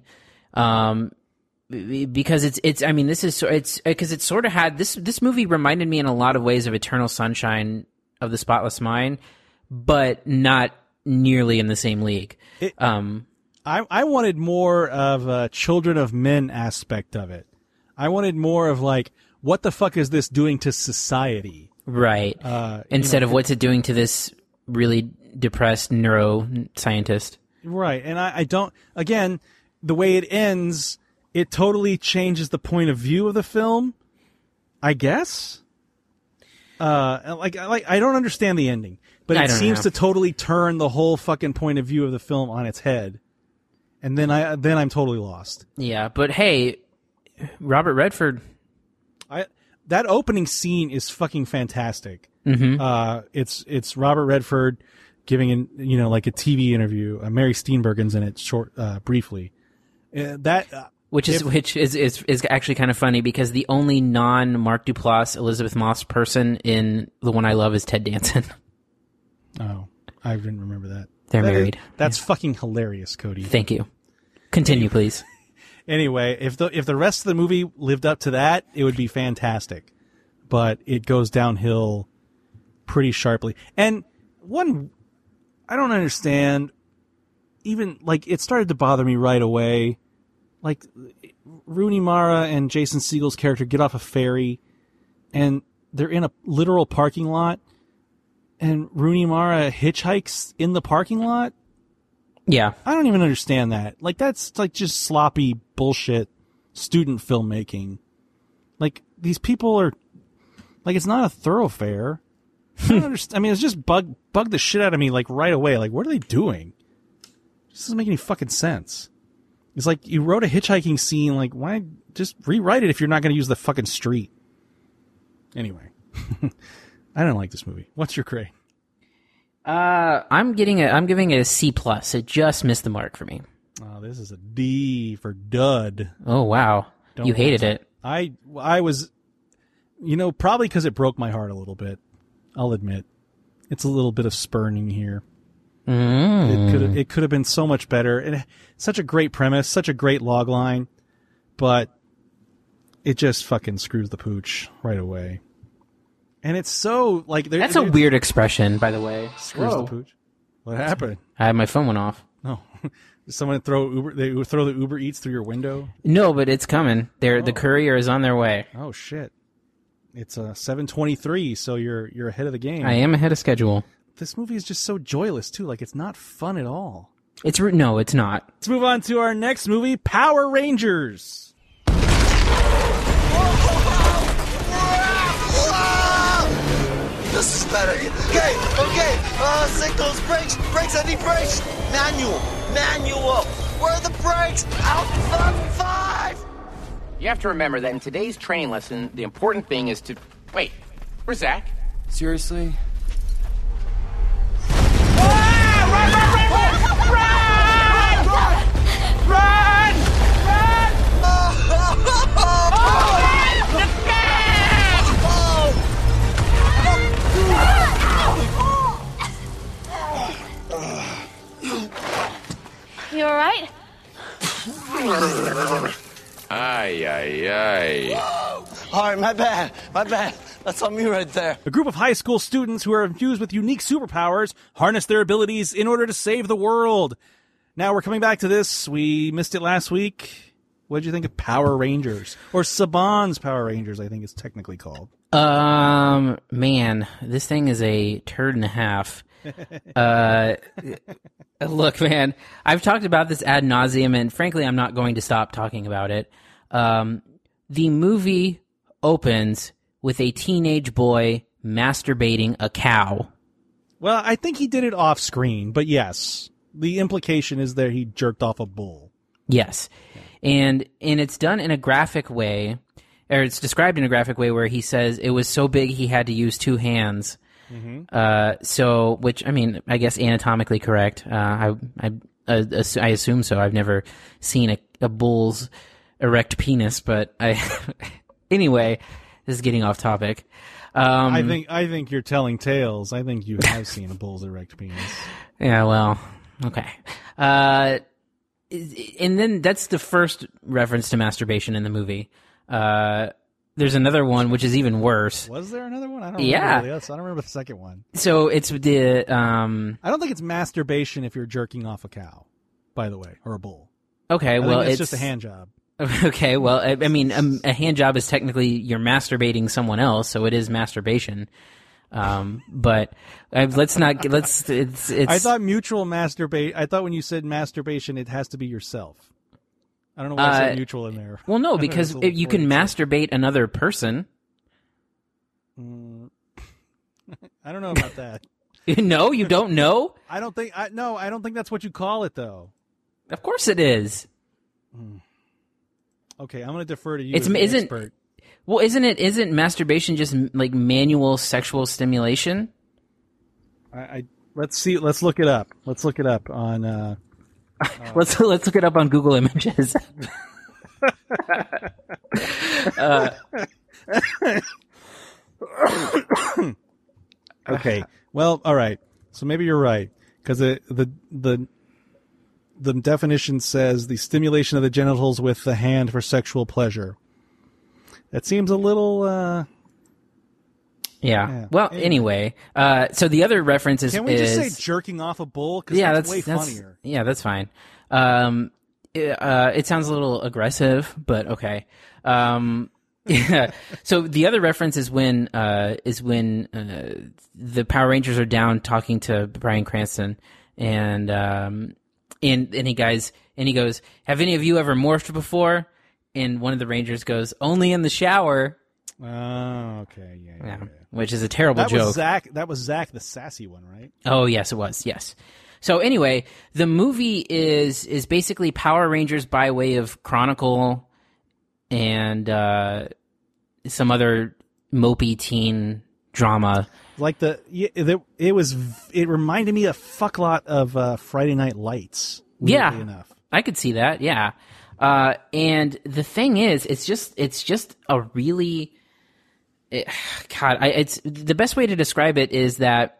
Because it sort of had this movie reminded me in a lot of ways of Eternal Sunshine of the Spotless Mind, but not nearly in the same league. I wanted more of a Children of Men aspect of it. I wanted more of like, what the fuck is this doing to society? Right. Instead of what's it doing to this really depressed neuroscientist. Right. And I don't, again, the way it ends, it totally changes the point of view of the film, I guess. I don't understand the ending, but it seems to totally turn the whole fucking point of view of the film on its head. And then I'm totally lost. Yeah, but hey, Robert Redford. That opening scene is fucking fantastic. Mm-hmm. It's Robert Redford giving like a TV interview. Mary Steenburgen's in it briefly. Which is actually kind of funny, because the only non-Mark Duplass, Elizabeth Moss person in The One I Love is Ted Danson. Oh, I didn't remember that. They're married. That's fucking hilarious, Cody. Thank you. Continue, please. Anyway, if the rest of the movie lived up to that, it would be fantastic. But it goes downhill pretty sharply. And I don't understand, even, like, it started to bother me right away. Like, Rooney Mara and Jason Segel's character get off a ferry, and they're in a literal parking lot, and Rooney Mara hitchhikes in the parking lot? Yeah. I don't even understand that. Like, that's like just sloppy bullshit student filmmaking. Like, these people are, like, it's not a thoroughfare. I don't understand. I mean, it's just bug the shit out of me, like, right away. Like, what are they doing? It just doesn't make any fucking sense. It's like, you wrote a hitchhiking scene, like, why just rewrite it if you're not going to use the fucking street? Anyway. I don't like this movie. What's your grade? I'm giving it a C+. It just missed the mark for me. Oh, this is a D for dud. Oh, wow. You hated it. I was, probably because it broke my heart a little bit. I'll admit. It's a little bit of spurning here. It could have been so much better. It's such a great premise, such a great log line, but it just fucking screws the pooch right away. And it's so, like... That's a weird expression, by the way. Screws the pooch. What happened? My phone went off. No. Did someone throw the Uber Eats through your window? No, but it's coming. The courier is on their way. Oh, shit. It's 7:23, so you're ahead of the game. I am ahead of schedule. This movie is just so joyless, too. Like, it's not fun at all. No, it's not. Let's move on to our next movie, Power Rangers. This is better. Okay. Signals, brakes, I need brakes. Manual. Where are the brakes? Out front 5! You have to remember that in today's training lesson, the important thing is to... Wait, where's Zach? Seriously? You all right? Aye. All right, my bad. That's on me right there. A group of high school students who are infused with unique superpowers harness their abilities in order to save the world. Now we're coming back to this. We missed it last week. What did you think of Power Rangers? Or Saban's Power Rangers, I think it's technically called. Man, this thing is a turd and a half. Look, man, I've talked about this ad nauseum, and frankly, I'm not going to stop talking about it. The movie opens with a teenage boy masturbating a cow. Well, I think he did it off screen, but yes, the implication is that he jerked off a bull. Yes, and it's done in a graphic way, or it's described in a graphic way where he says it was so big he had to use two hands. Mm-hmm. So, which, I mean, I guess anatomically correct. I assume so. I've never seen a bull's erect penis, but anyway, this is getting off topic. I think you're telling tales. I think you have seen a bull's erect penis. Yeah, well, okay. And then that's the first reference to masturbation in the movie. There's another one which is even worse. Was there another one? I don't remember. Really. I don't remember the second one. So it's the I don't think it's masturbation if you're jerking off a cow, by the way, or a bull. Okay, well, it's just a hand job. Okay, well, I mean, a hand job is technically you're masturbating someone else, so it is masturbation. But let's not. It's. I thought mutual masturbate. I thought when you said masturbation, it has to be yourself. I don't know why I said mutual in there. Well, no, because you can masturbate another person. I don't know about that. No, you don't know? I don't think that's what you call it, though. Of course it is. Okay, I'm going to defer to you as an expert. Well, isn't masturbation just like manual sexual stimulation? Let's see. Let's look it up. Let's look it up on. Let's look it up on Google Images. Okay. Well, all right. So maybe you're right, because the definition says the stimulation of the genitals with the hand for sexual pleasure. That seems a little. Yeah. Well, anyway, so the other reference is. Can we just say jerking off a bull? Because that's way funnier. Yeah, that's fine. It sounds a little aggressive, but okay. Yeah. So the other reference is when the Power Rangers are down talking to Bryan Cranston, and he goes, "Have any of you ever morphed before?" And one of the Rangers goes, "Only in the shower." Oh, okay, yeah. Which is a terrible joke. That was Zach, the sassy one, right? Oh, yes, it was. Yes. So anyway, the movie is basically Power Rangers by way of Chronicle and some other mopey teen drama. Like it reminded me a fucklot of Friday Night Lights. Yeah, enough. I could see that. Yeah, and the thing is, it's just a really. It's the best way to describe it is that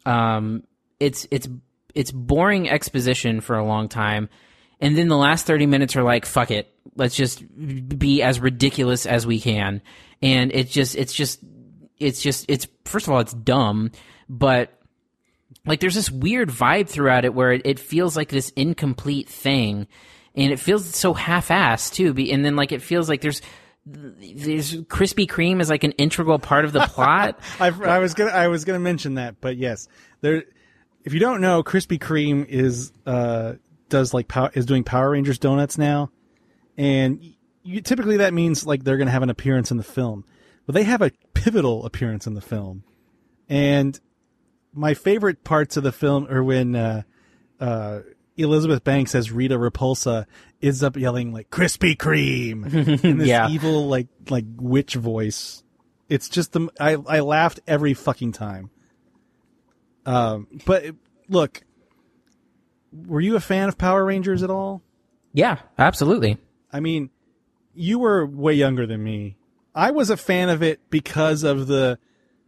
it's boring exposition for a long time, and then the last 30 minutes are like, fuck it, let's just be as ridiculous as we can. And it's first of all, it's dumb, but like there's this weird vibe throughout it where it feels like this incomplete thing, and it feels so half-assed too. And then like it feels like there's Krispy Kreme is like an integral part of the plot. I was gonna mention that, but yes, there. If you don't know, Krispy Kreme is doing Power Rangers donuts now, and typically that means like they're gonna have an appearance in the film, but they have a pivotal appearance in the film. And my favorite parts of the film are when Elizabeth Banks as Rita Repulsa ends up yelling like Krispy Kreme in this evil like witch voice. It's just I laughed every fucking time. But look, were you a fan of Power Rangers at all? Yeah, absolutely. I mean, you were way younger than me. I was a fan of it because of the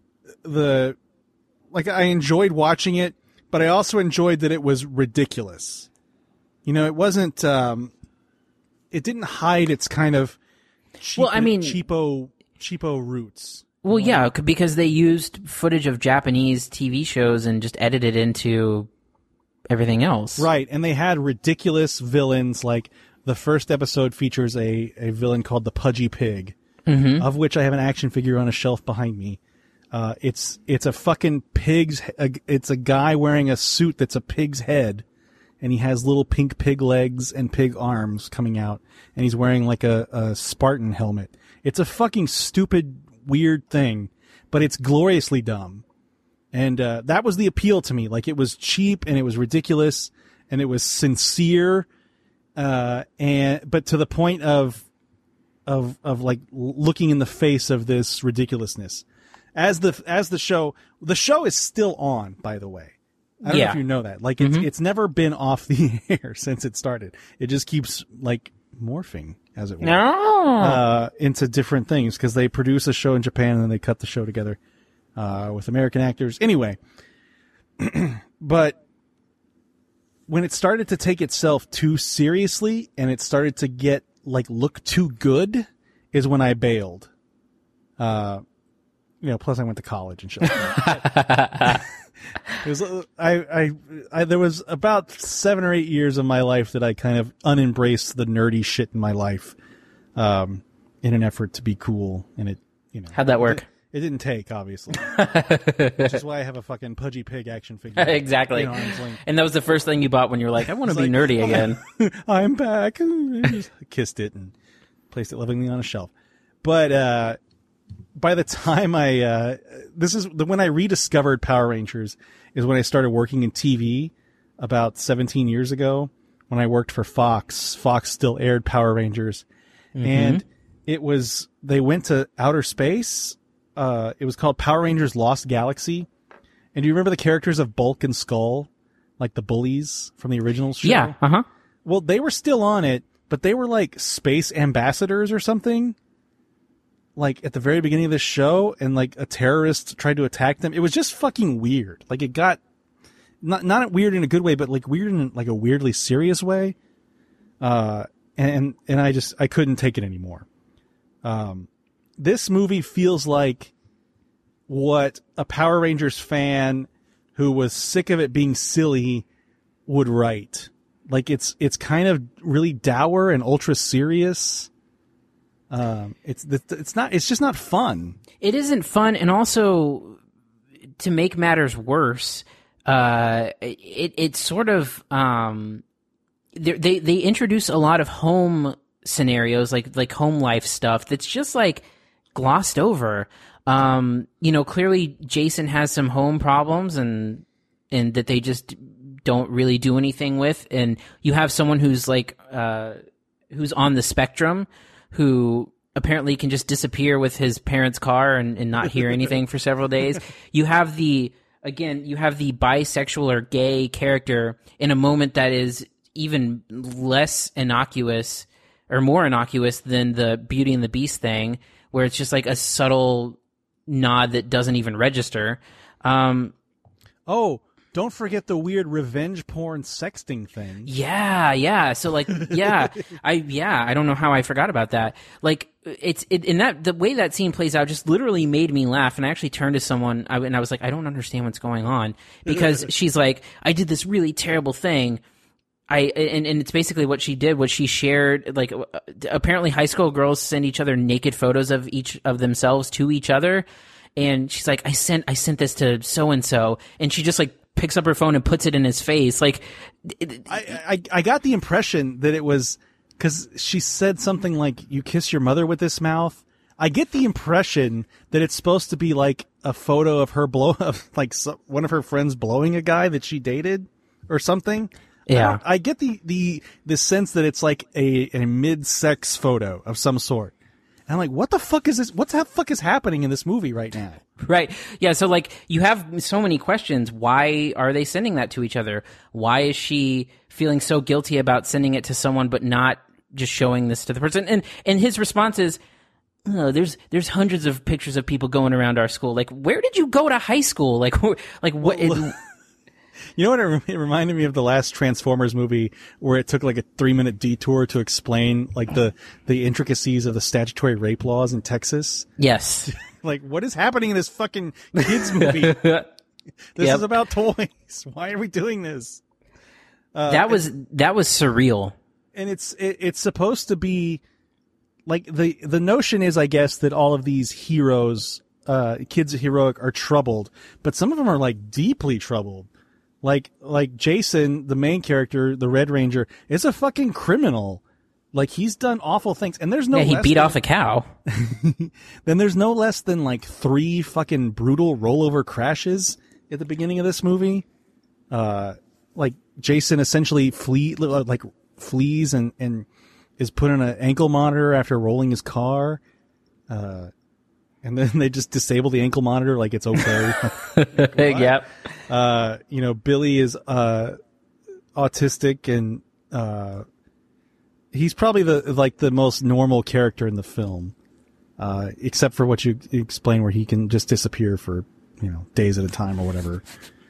like I enjoyed watching it, but I also enjoyed that it was ridiculous. You know, it wasn't it didn't hide its kind of cheapo roots. Well, yeah, because they used footage of Japanese TV shows and just edited into everything else. Right, and they had ridiculous villains. Like the first episode features a villain called the Pudgy Pig, of which I have an action figure on a shelf behind me. It's a fucking pig's. It's a guy wearing a suit that's a pig's head, and he has little pink pig legs and pig arms coming out, and he's wearing like a Spartan helmet. It's a fucking stupid, weird thing, but it's gloriously dumb. And that was the appeal to me. Like, it was cheap and it was ridiculous and it was sincere, but to the point of like looking in the face of this ridiculousness. As the show is still on, by the way. I don't know if you know that. Like, it's never been off the air since it started. It just keeps like morphing, as it were, into different things because they produce a show in Japan and then they cut the show together with American actors. Anyway, but when it started to take itself too seriously and it started to get look too good is when I bailed. Plus I went to college and shit like that. It was, there was about 7 or 8 years of my life that I kind of unembraced the nerdy shit in my life, in an effort to be cool. And it, how'd that work? It didn't take, obviously, which is why I have a fucking Pudgy Pig action figure. Exactly. And that was the first thing you bought when you were like, I want to be nerdy again. I'm back. Just kissed it and placed it lovingly on a shelf. But, by the time when I rediscovered Power Rangers is when I started working in TV about 17 years ago when I worked for Fox. Fox still aired Power Rangers. And they went to outer space. It was called Power Rangers Lost Galaxy. And do you remember the characters of Bulk and Skull? Like the bullies from the original show? Yeah. Uh-huh. Well, they were still on it, but they were like space ambassadors or something. Like at the very beginning of this show, and like a terrorist tried to attack them. It was just fucking weird. Like it got not weird in a good way, but like weird in like a weirdly serious way. And I couldn't take it anymore. This movie feels like what a Power Rangers fan who was sick of it being silly would write. Like it's kind of really dour and ultra serious. It's just not fun. It isn't fun, and also to make matters worse, it's sort of they introduce a lot of home scenarios, like home life stuff that's just like glossed over. Clearly Jason has some home problems and that they just don't really do anything with, and you have someone who's like who's on the spectrum, who apparently can just disappear with his parents' car and not hear anything for several days. You have the bisexual or gay character in a moment that is even less innocuous or more innocuous than the Beauty and the Beast thing, where it's just like a subtle nod that doesn't even register. Don't forget the weird revenge porn sexting thing. Yeah. So like, I don't know how I forgot about that. Like, the way that scene plays out just literally made me laugh. And I actually turned to someone and I was like, I don't understand what's going on, because she's like, I did this really terrible thing. And it's basically what she did, what she shared. Like, apparently high school girls send each other naked photos of each of themselves to each other. And she's like, I sent this to so-and-so. And she just like picks up her phone and puts it in his face. Like, I got the impression that it was because she said something like, you kiss your mother with this mouth. I get the impression that it's supposed to be like a photo of her one of her friends blowing a guy that she dated or something. Yeah. I get the sense that it's like a mid-sex photo of some sort. And I'm like, what the fuck is this? What the fuck is happening in this movie right now? Right. Yeah, so like you have so many questions. Why are they sending that to each other? Why is she feeling so guilty about sending it to someone but not just showing this to the person? And his response is, oh, there's hundreds of pictures of people going around our school. Like, where did you go to high school? Like what? You know what? It reminded me of the last Transformers movie where it took like a 3-minute detour to explain like the intricacies of the statutory rape laws in Texas. Yes. Like, what is happening in this fucking kids movie? This is about toys. Why are we doing this? That was surreal. And it's supposed to be like the notion is, I guess, that all of these heroes, kids heroic, are troubled, but some of them are like deeply troubled. Like Jason, the main character, the Red Ranger, is a fucking criminal. Like, he's done awful things, and there's no. Yeah, he beat off a cow. Then there's no less than like 3 fucking brutal rollover crashes at the beginning of this movie. Like Jason essentially flees and is put on an ankle monitor after rolling his car. And then they just disable the ankle monitor like it's okay. Yep. Billy is autistic, and he's probably the most normal character in the film, except for what you explain, where he can just disappear for days at a time or whatever.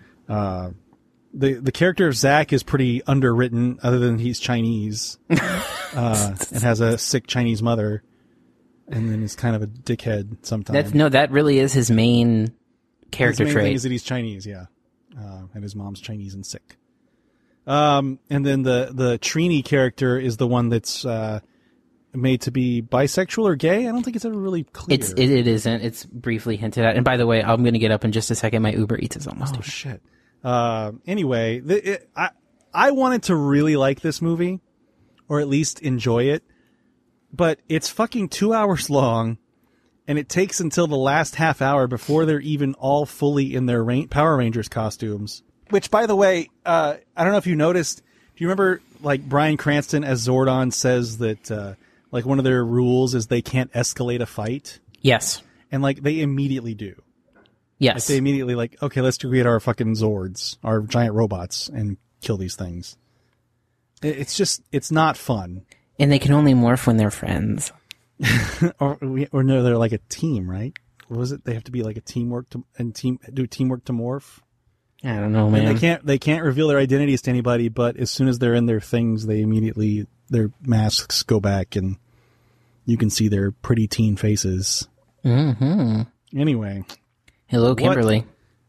The character of Zach is pretty underwritten, other than he's Chinese and has a sick Chinese mother. And then he's kind of a dickhead sometimes. That really is his main character trait. His main thing is that he's Chinese, yeah. And his mom's Chinese and sick. And then the Trini character is the one that's made to be bisexual or gay. I don't think it's ever really clear. It isn't. It's briefly hinted at. And by the way, I'm going to get up in just a second. My Uber Eats is almost due. Shit. Anyway, I wanted to really like this movie, or at least enjoy it. But it's fucking 2 hours long, and it takes until the last half hour before they're even all fully in their Power Rangers costumes. Which, by the way, I don't know if you noticed. Do you remember, like, Bryan Cranston as Zordon says that, like, one of their rules is they can't escalate a fight? Yes. And, like, they immediately do. Yes. Like, they immediately, like, okay, let's create our fucking Zords, our giant robots, and kill these things. It's not fun. And they can only morph when they're friends. or no, they're like a team, right? What was it? They have to be like a teamwork to morph. I don't know, man. And they can't reveal their identities to anybody, but as soon as they're in their things, their masks go back and you can see their pretty teen faces. Mm-hmm. Anyway. Hello, Kimberly.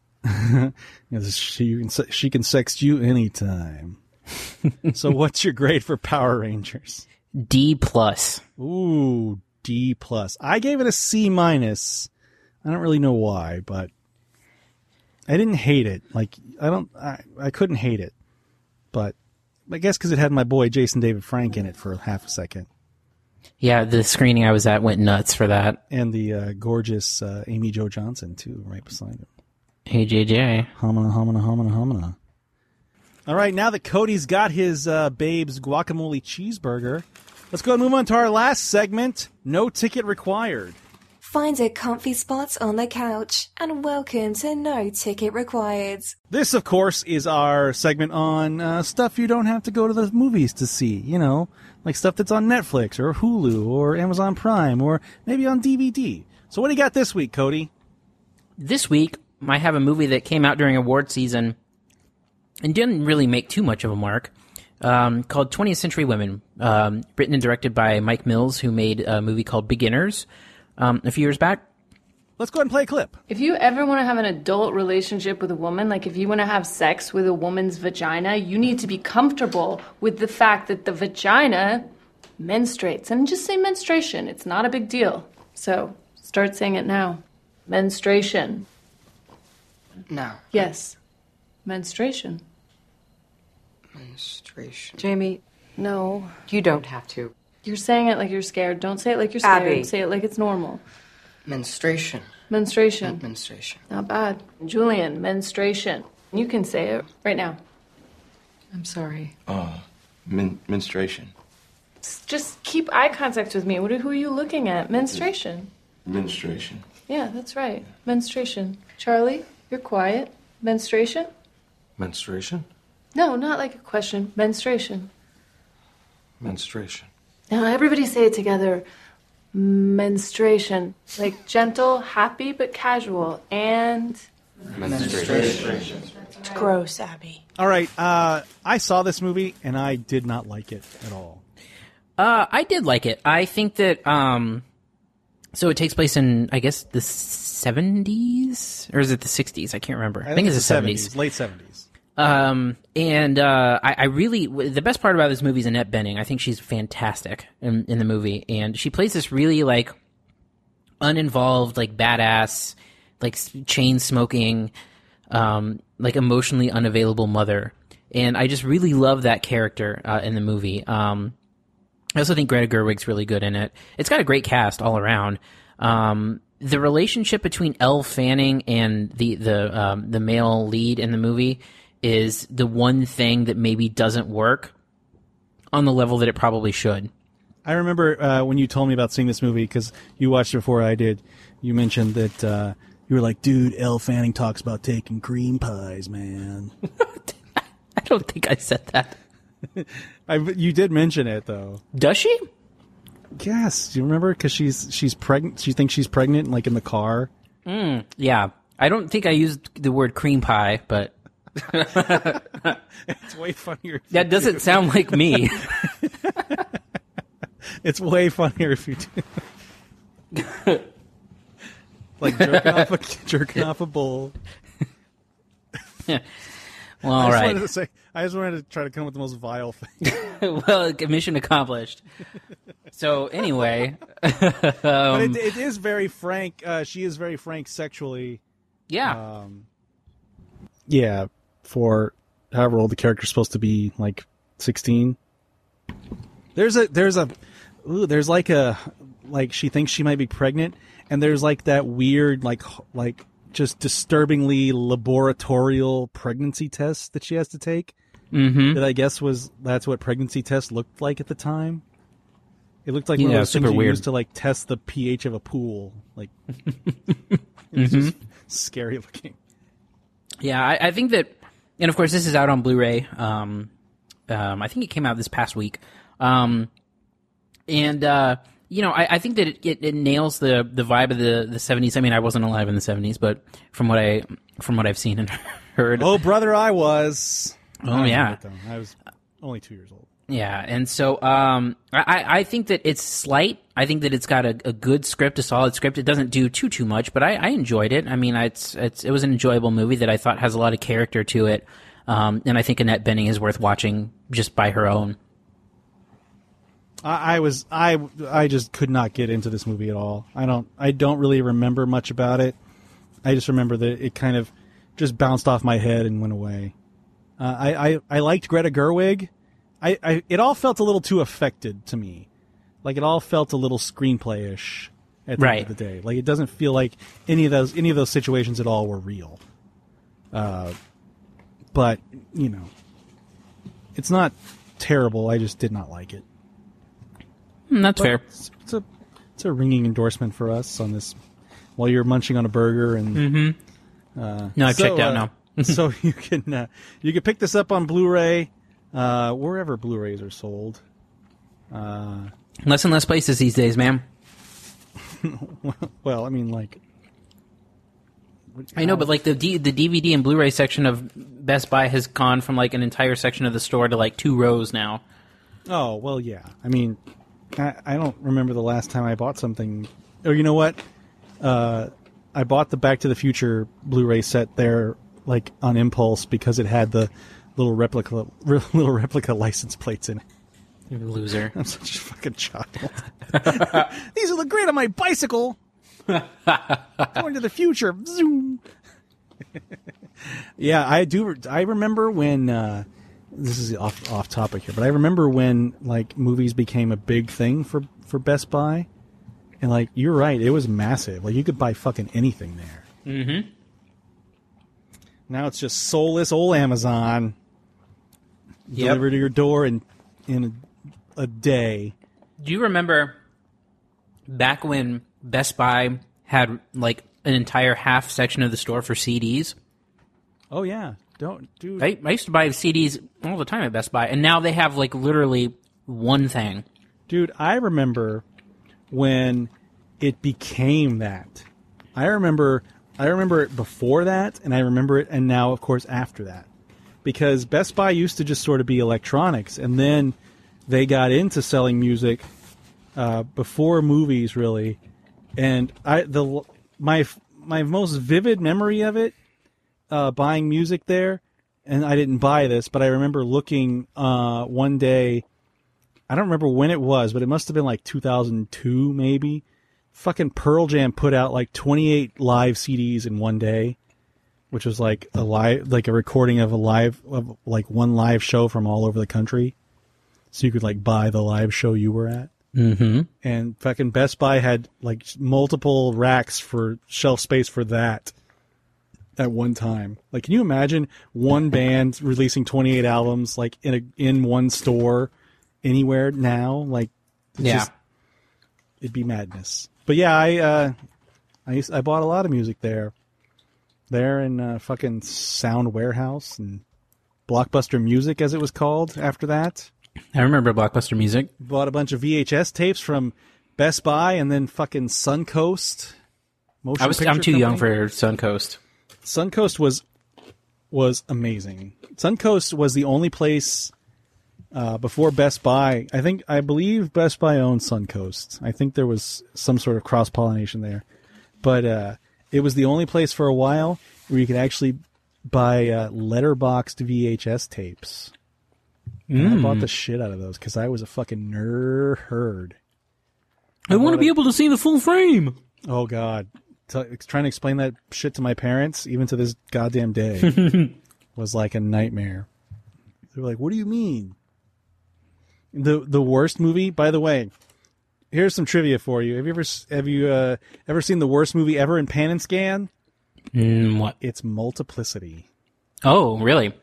She can sext you anytime. So what's your grade for Power Rangers? D+. Ooh, D+. I gave it a C-. I don't really know why, but I didn't hate it. Like, I couldn't hate it. But I guess because it had my boy Jason David Frank in it for half a second. Yeah, the screening I was at went nuts for that. And the gorgeous Amy Jo Johnson, too, right beside him. Hey, JJ. Homina. All right, now that Cody's got his Babe's guacamole cheeseburger, let's go and move on to our last segment, No Ticket Required. Find a comfy spot on the couch, and welcome to No Ticket Required. This, of course, is our segment on stuff you don't have to go to the movies to see, like stuff that's on Netflix or Hulu or Amazon Prime or maybe on DVD. So what do you got this week, Cody? This week, I have a movie that came out during award season and didn't really make too much of a mark, called 20th Century Women, written and directed by Mike Mills, who made a movie called Beginners a few years back. Let's go ahead and play a clip. If you ever want to have an adult relationship with a woman, like if you want to have sex with a woman's vagina, you need to be comfortable with the fact that the vagina menstruates. And just say menstruation. It's not a big deal. So start saying it now. Menstruation. No. Yes. Menstruation. Menstruation. Jamie, no. You don't have to. You're saying it like you're scared. Don't say it like you're scared. Abby. Say it like it's normal. Menstruation. Menstruation. Menstruation. Not bad. Julian, menstruation. You can say it right now. I'm sorry. Menstruation. Just keep eye contact with me. Who are you looking at? Menstruation. Menstruation. Yeah, that's right. Menstruation. Charlie, you're quiet. Menstruation? Menstruation? No, not like a question. Menstruation. Menstruation. Now everybody say it together. Menstruation. Like gentle, happy, but casual. And... Menstruation. It's gross, Abby. All right, I saw this movie, and I did not like it at all. I did like it. I think that, so it takes place in, I guess, the 70s? Or is it the 60s? I can't remember. I think it's the 70s. Late 70s. I really, the best part about this movie is Annette Bening. I think she's fantastic in the movie. And she plays this really, like, uninvolved, like, badass, like, chain smoking, like, emotionally unavailable mother. And I just really love that character, in the movie. I also think Greta Gerwig's really good in it. It's got a great cast all around. The relationship between Elle Fanning and the male lead in the movie is the one thing that maybe doesn't work on the level that it probably should. I remember when you told me about seeing this movie, because you watched it before I did, you mentioned that you were like, dude, Elle Fanning talks about taking cream pies, man. I don't think I said that. You did mention it, though. Does she? Yes. Do you remember? Because she's pregnant. She thinks she's pregnant, like in the car. Yeah. I don't think I used the word cream pie, but it's way funnier. That doesn't sound like me. It's way funnier if you do. Like jerking off a bull. Yeah. Well, all right. I just wanted to try to come up with the most vile thing. Well, mission accomplished. So anyway, but it is very frank. She is very frank sexually. Yeah. Yeah. For however old the character's supposed to be, like 16. There's like she thinks she might be pregnant, and there's like that weird like just disturbingly laboratorial pregnancy test that she has to take. Mm-hmm. That I guess that's what pregnancy tests looked like at the time. It looked like one of those things you used to like test the pH of a pool. Like it's just scary looking. Yeah, I think that, and of course this is out on Blu-ray. I think it came out this past week. I think that it nails the vibe of the 70s. I mean, I wasn't alive in the 70s, but from what I've seen and heard. Oh, brother, I was. Oh, yeah. I was only 2 years old. Yeah, and so I think that it's slight. I think that it's got a good script, a solid script. It doesn't do too much, but I enjoyed it. I mean, it was an enjoyable movie that I thought has a lot of character to it, and I think Annette Bening is worth watching just by her own. I just could not get into this movie at all. I don't really remember much about it. I just remember that it kind of just bounced off my head and went away. I liked Greta Gerwig. It all felt a little too affected to me. Like it all felt a little screenplay-ish at the end of the day. Like it doesn't feel like any of those situations at all were real. But, you know, it's not terrible. I just did not like it. That's fair. It's a ringing endorsement for us on this while you're munching on a burger and no, I've checked out now. So you can pick this up on Blu-ray wherever Blu-rays are sold. Less and less places these days, man. Well, I mean, like I know, but like the DVD and Blu-ray section of Best Buy has gone from like an entire section of the store to like 2 rows now. Oh well, yeah. I mean, I don't remember the last time I bought something. Or you know what? I bought the Back to the Future Blu-ray set there, like on impulse, because it had the little replica license plates in it. You're a loser. I'm such a fucking child. These will look great on my bicycle. Going to the future. Zoom. Yeah, I do. I remember when. This is off topic here, but I remember when like movies became a big thing for Best Buy, and like you're right, it was massive. Like you could buy fucking anything there. Mm-hmm. Now it's just soulless old Amazon. delivered to your door in a day. Do you remember back when Best Buy had like an entire half section of the store for CDs? Oh yeah, dude. I used to buy CDs all the time at Best Buy, and now they have like literally one thing. Dude, I remember when it became that. I remember it before that, and I remember it, and now of course after that, because Best Buy used to just sort of be electronics, and then they got into selling music before movies, really. And my most vivid memory of it, buying music there, and I didn't buy this, but I remember looking one day. I don't remember when it was, but it must have been like 2002, maybe. Fucking Pearl Jam put out like 28 live CDs in one day, which was like a recording of one live show from all over the country. So you could like buy the live show you were at. Mm-hmm. And fucking Best Buy had like multiple racks for shelf space for that at one time. Like, can you imagine one band releasing 28 albums like in one store anywhere now? Like, it'd be madness. But yeah, I bought a lot of music there in fucking Sound Warehouse and Blockbuster Music, as it was called after that. I remember Blockbuster Music. Bought a bunch of VHS tapes from Best Buy, and then fucking Suncoast. I'm too young for Suncoast. Suncoast was amazing. Suncoast was the only place before Best Buy. I believe Best Buy owned Suncoast. I think there was some sort of cross-pollination there. But it was the only place for a while where you could actually buy letterboxed VHS tapes. And I bought the shit out of those because I was a fucking nerd. I want to be able to see the full frame. Oh, God. Trying to explain that shit to my parents, even to this goddamn day, was like a nightmare. They were like, what do you mean? The worst movie, by the way, here's some trivia for you. Have you ever seen the worst movie ever in Pan and Scan? What? It's Multiplicity. Oh, really?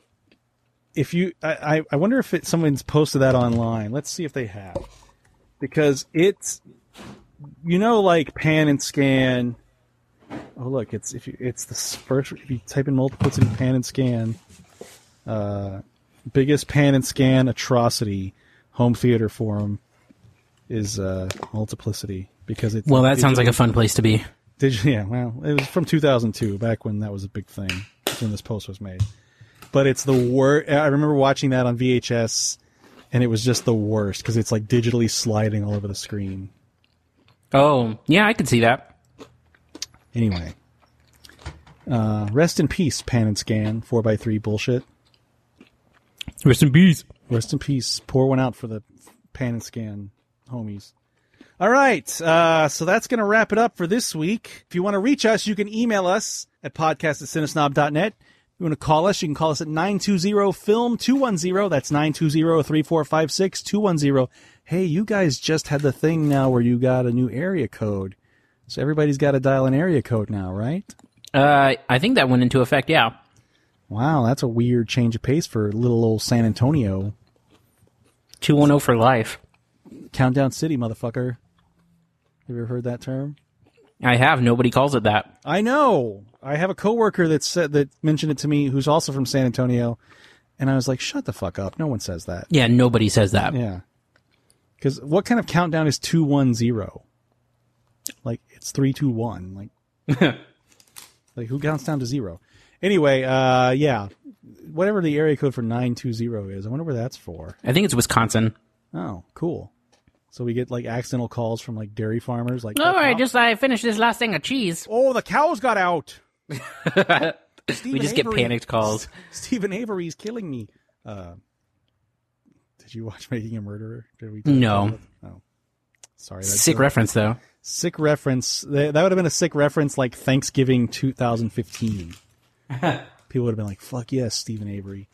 If you, I wonder if someone's posted that online. Let's see if they have, because it's, like Pan and Scan. Oh, look, if you type in Multiplicity Pan and Scan, biggest Pan and Scan atrocity home theater forum is Multiplicity, because it's that sounds like a fun place to be. Yeah, well, it was from 2002, back when that was a big thing, when this post was made. But it's the worst. I remember watching that on VHS, and it was just the worst because it's like digitally sliding all over the screen. Oh, yeah, I could see that. Anyway, rest in peace, Pan and Scan 4x3 bullshit. Rest in peace. Rest in peace. Pour one out for the Pan and Scan homies. All right, so that's going to wrap it up for this week. If you want to reach us, you can email us at podcast@cinesnob.net. If you want to call us, you can call us at 920-FILM-210. That's 920-3456-210. Hey, you guys just had the thing now where you got a new area code. So everybody's got to dial an area code now, right? I think that went into effect, yeah. Wow, that's a weird change of pace for little old San Antonio. 210 for life. Countdown City, motherfucker. Have you ever heard that term? I have. Nobody calls it that. I know. I have a coworker that mentioned it to me who's also from San Antonio, and I was like, shut the fuck up. No one says that. Yeah, nobody says that. Yeah. Because what kind of countdown is 210? Like, it's 3, 2, 1. Like, like who counts down to 0? Anyway, yeah. Whatever the area code for 920 is, I wonder where that's for. I think it's Wisconsin. Oh, cool. So we get like accidental calls from like dairy farmers, like, "Oh, I finished this last thing of cheese. Oh, the cows got out." We just get panicked calls. Stephen Avery's killing me. Did you watch Making a Murderer? Did we? No. Oh, sorry. Sick reference though. Sick reference. That would have been a sick reference, like Thanksgiving 2015. People would have been like, "Fuck yes, Stephen Avery."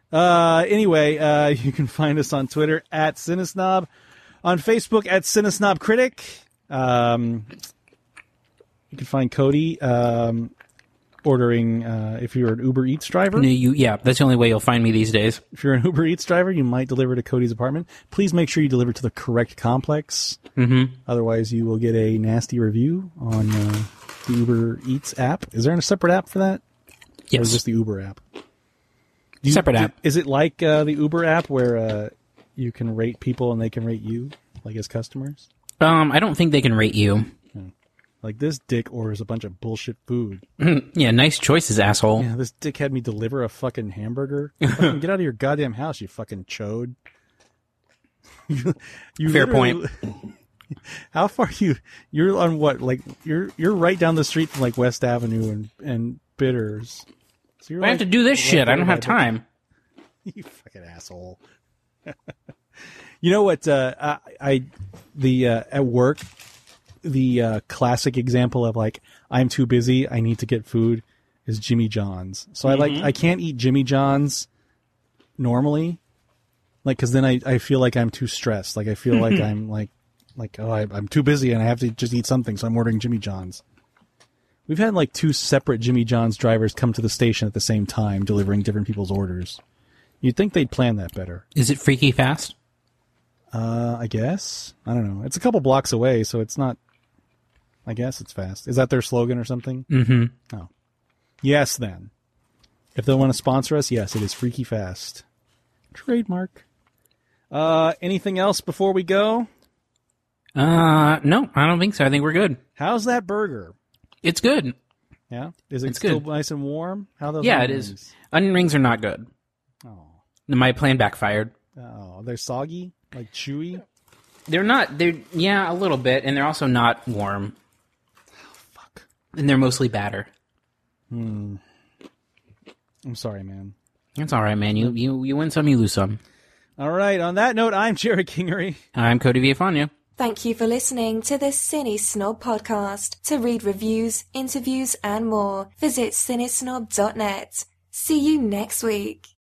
Anyway, you can find us on Twitter at Cinesnob. On Facebook at Cinesnob Critic. You can find Cody at ordering, if you're an Uber Eats driver. Yeah, that's the only way you'll find me these days. If you're an Uber Eats driver, you might deliver to Cody's apartment. Please make sure you deliver to the correct complex. Mm-hmm. Otherwise, you will get a nasty review on the Uber Eats app. Is there a separate app for that? Yes. Or is it just the Uber app? Separate app. Is it like the Uber app where you can rate people and they can rate you, like as customers? I don't think they can rate you. Like, this dick orders a bunch of bullshit food. Yeah, nice choices, asshole. Yeah, this dick had me deliver a fucking hamburger. Fucking get out of your goddamn house, you fucking chode. you Fair point. How far you're on what? Like, you're right down the street from like West Avenue and Bitters. So you're I have to do this shit. I don't have time. You fucking asshole. You know what? At work, the classic example of like, I'm too busy, I need to get food, is Jimmy John's. So I can't eat Jimmy John's normally, like, because then I feel like I'm too stressed. Like, I feel like I'm like I'm too busy and I have to just eat something, so I'm ordering Jimmy John's. We've had like 2 separate Jimmy John's drivers come to the station at the same time, delivering different people's orders. You'd think they'd plan that better. Is it freaky fast? I guess. I don't know. It's a couple blocks away, so it's not... I guess it's fast. Is that their slogan or something? Mm-hmm. Oh. Yes, then. If they want to sponsor us, yes, it is freaky fast. Trademark. Anything else before we go? No, I don't think so. I think we're good. How's that burger? It's good. Yeah? Is it It's still good. nice and warm? How are those Yeah, onion it rings? is. Onion rings are not good. Oh. My plan backfired. Oh, they're soggy? Like chewy? They're not. They're a little bit, and they're also not warm. Oh, fuck. And they're mostly batter. I'm sorry, man. That's all right, man. You win some, you lose some. All right. On that note, I'm Jared Kingery. I'm Cody Villafana. Thank you for listening to the Cine Snob podcast. To read reviews, interviews, and more, visit cinesnob.net. See you next week.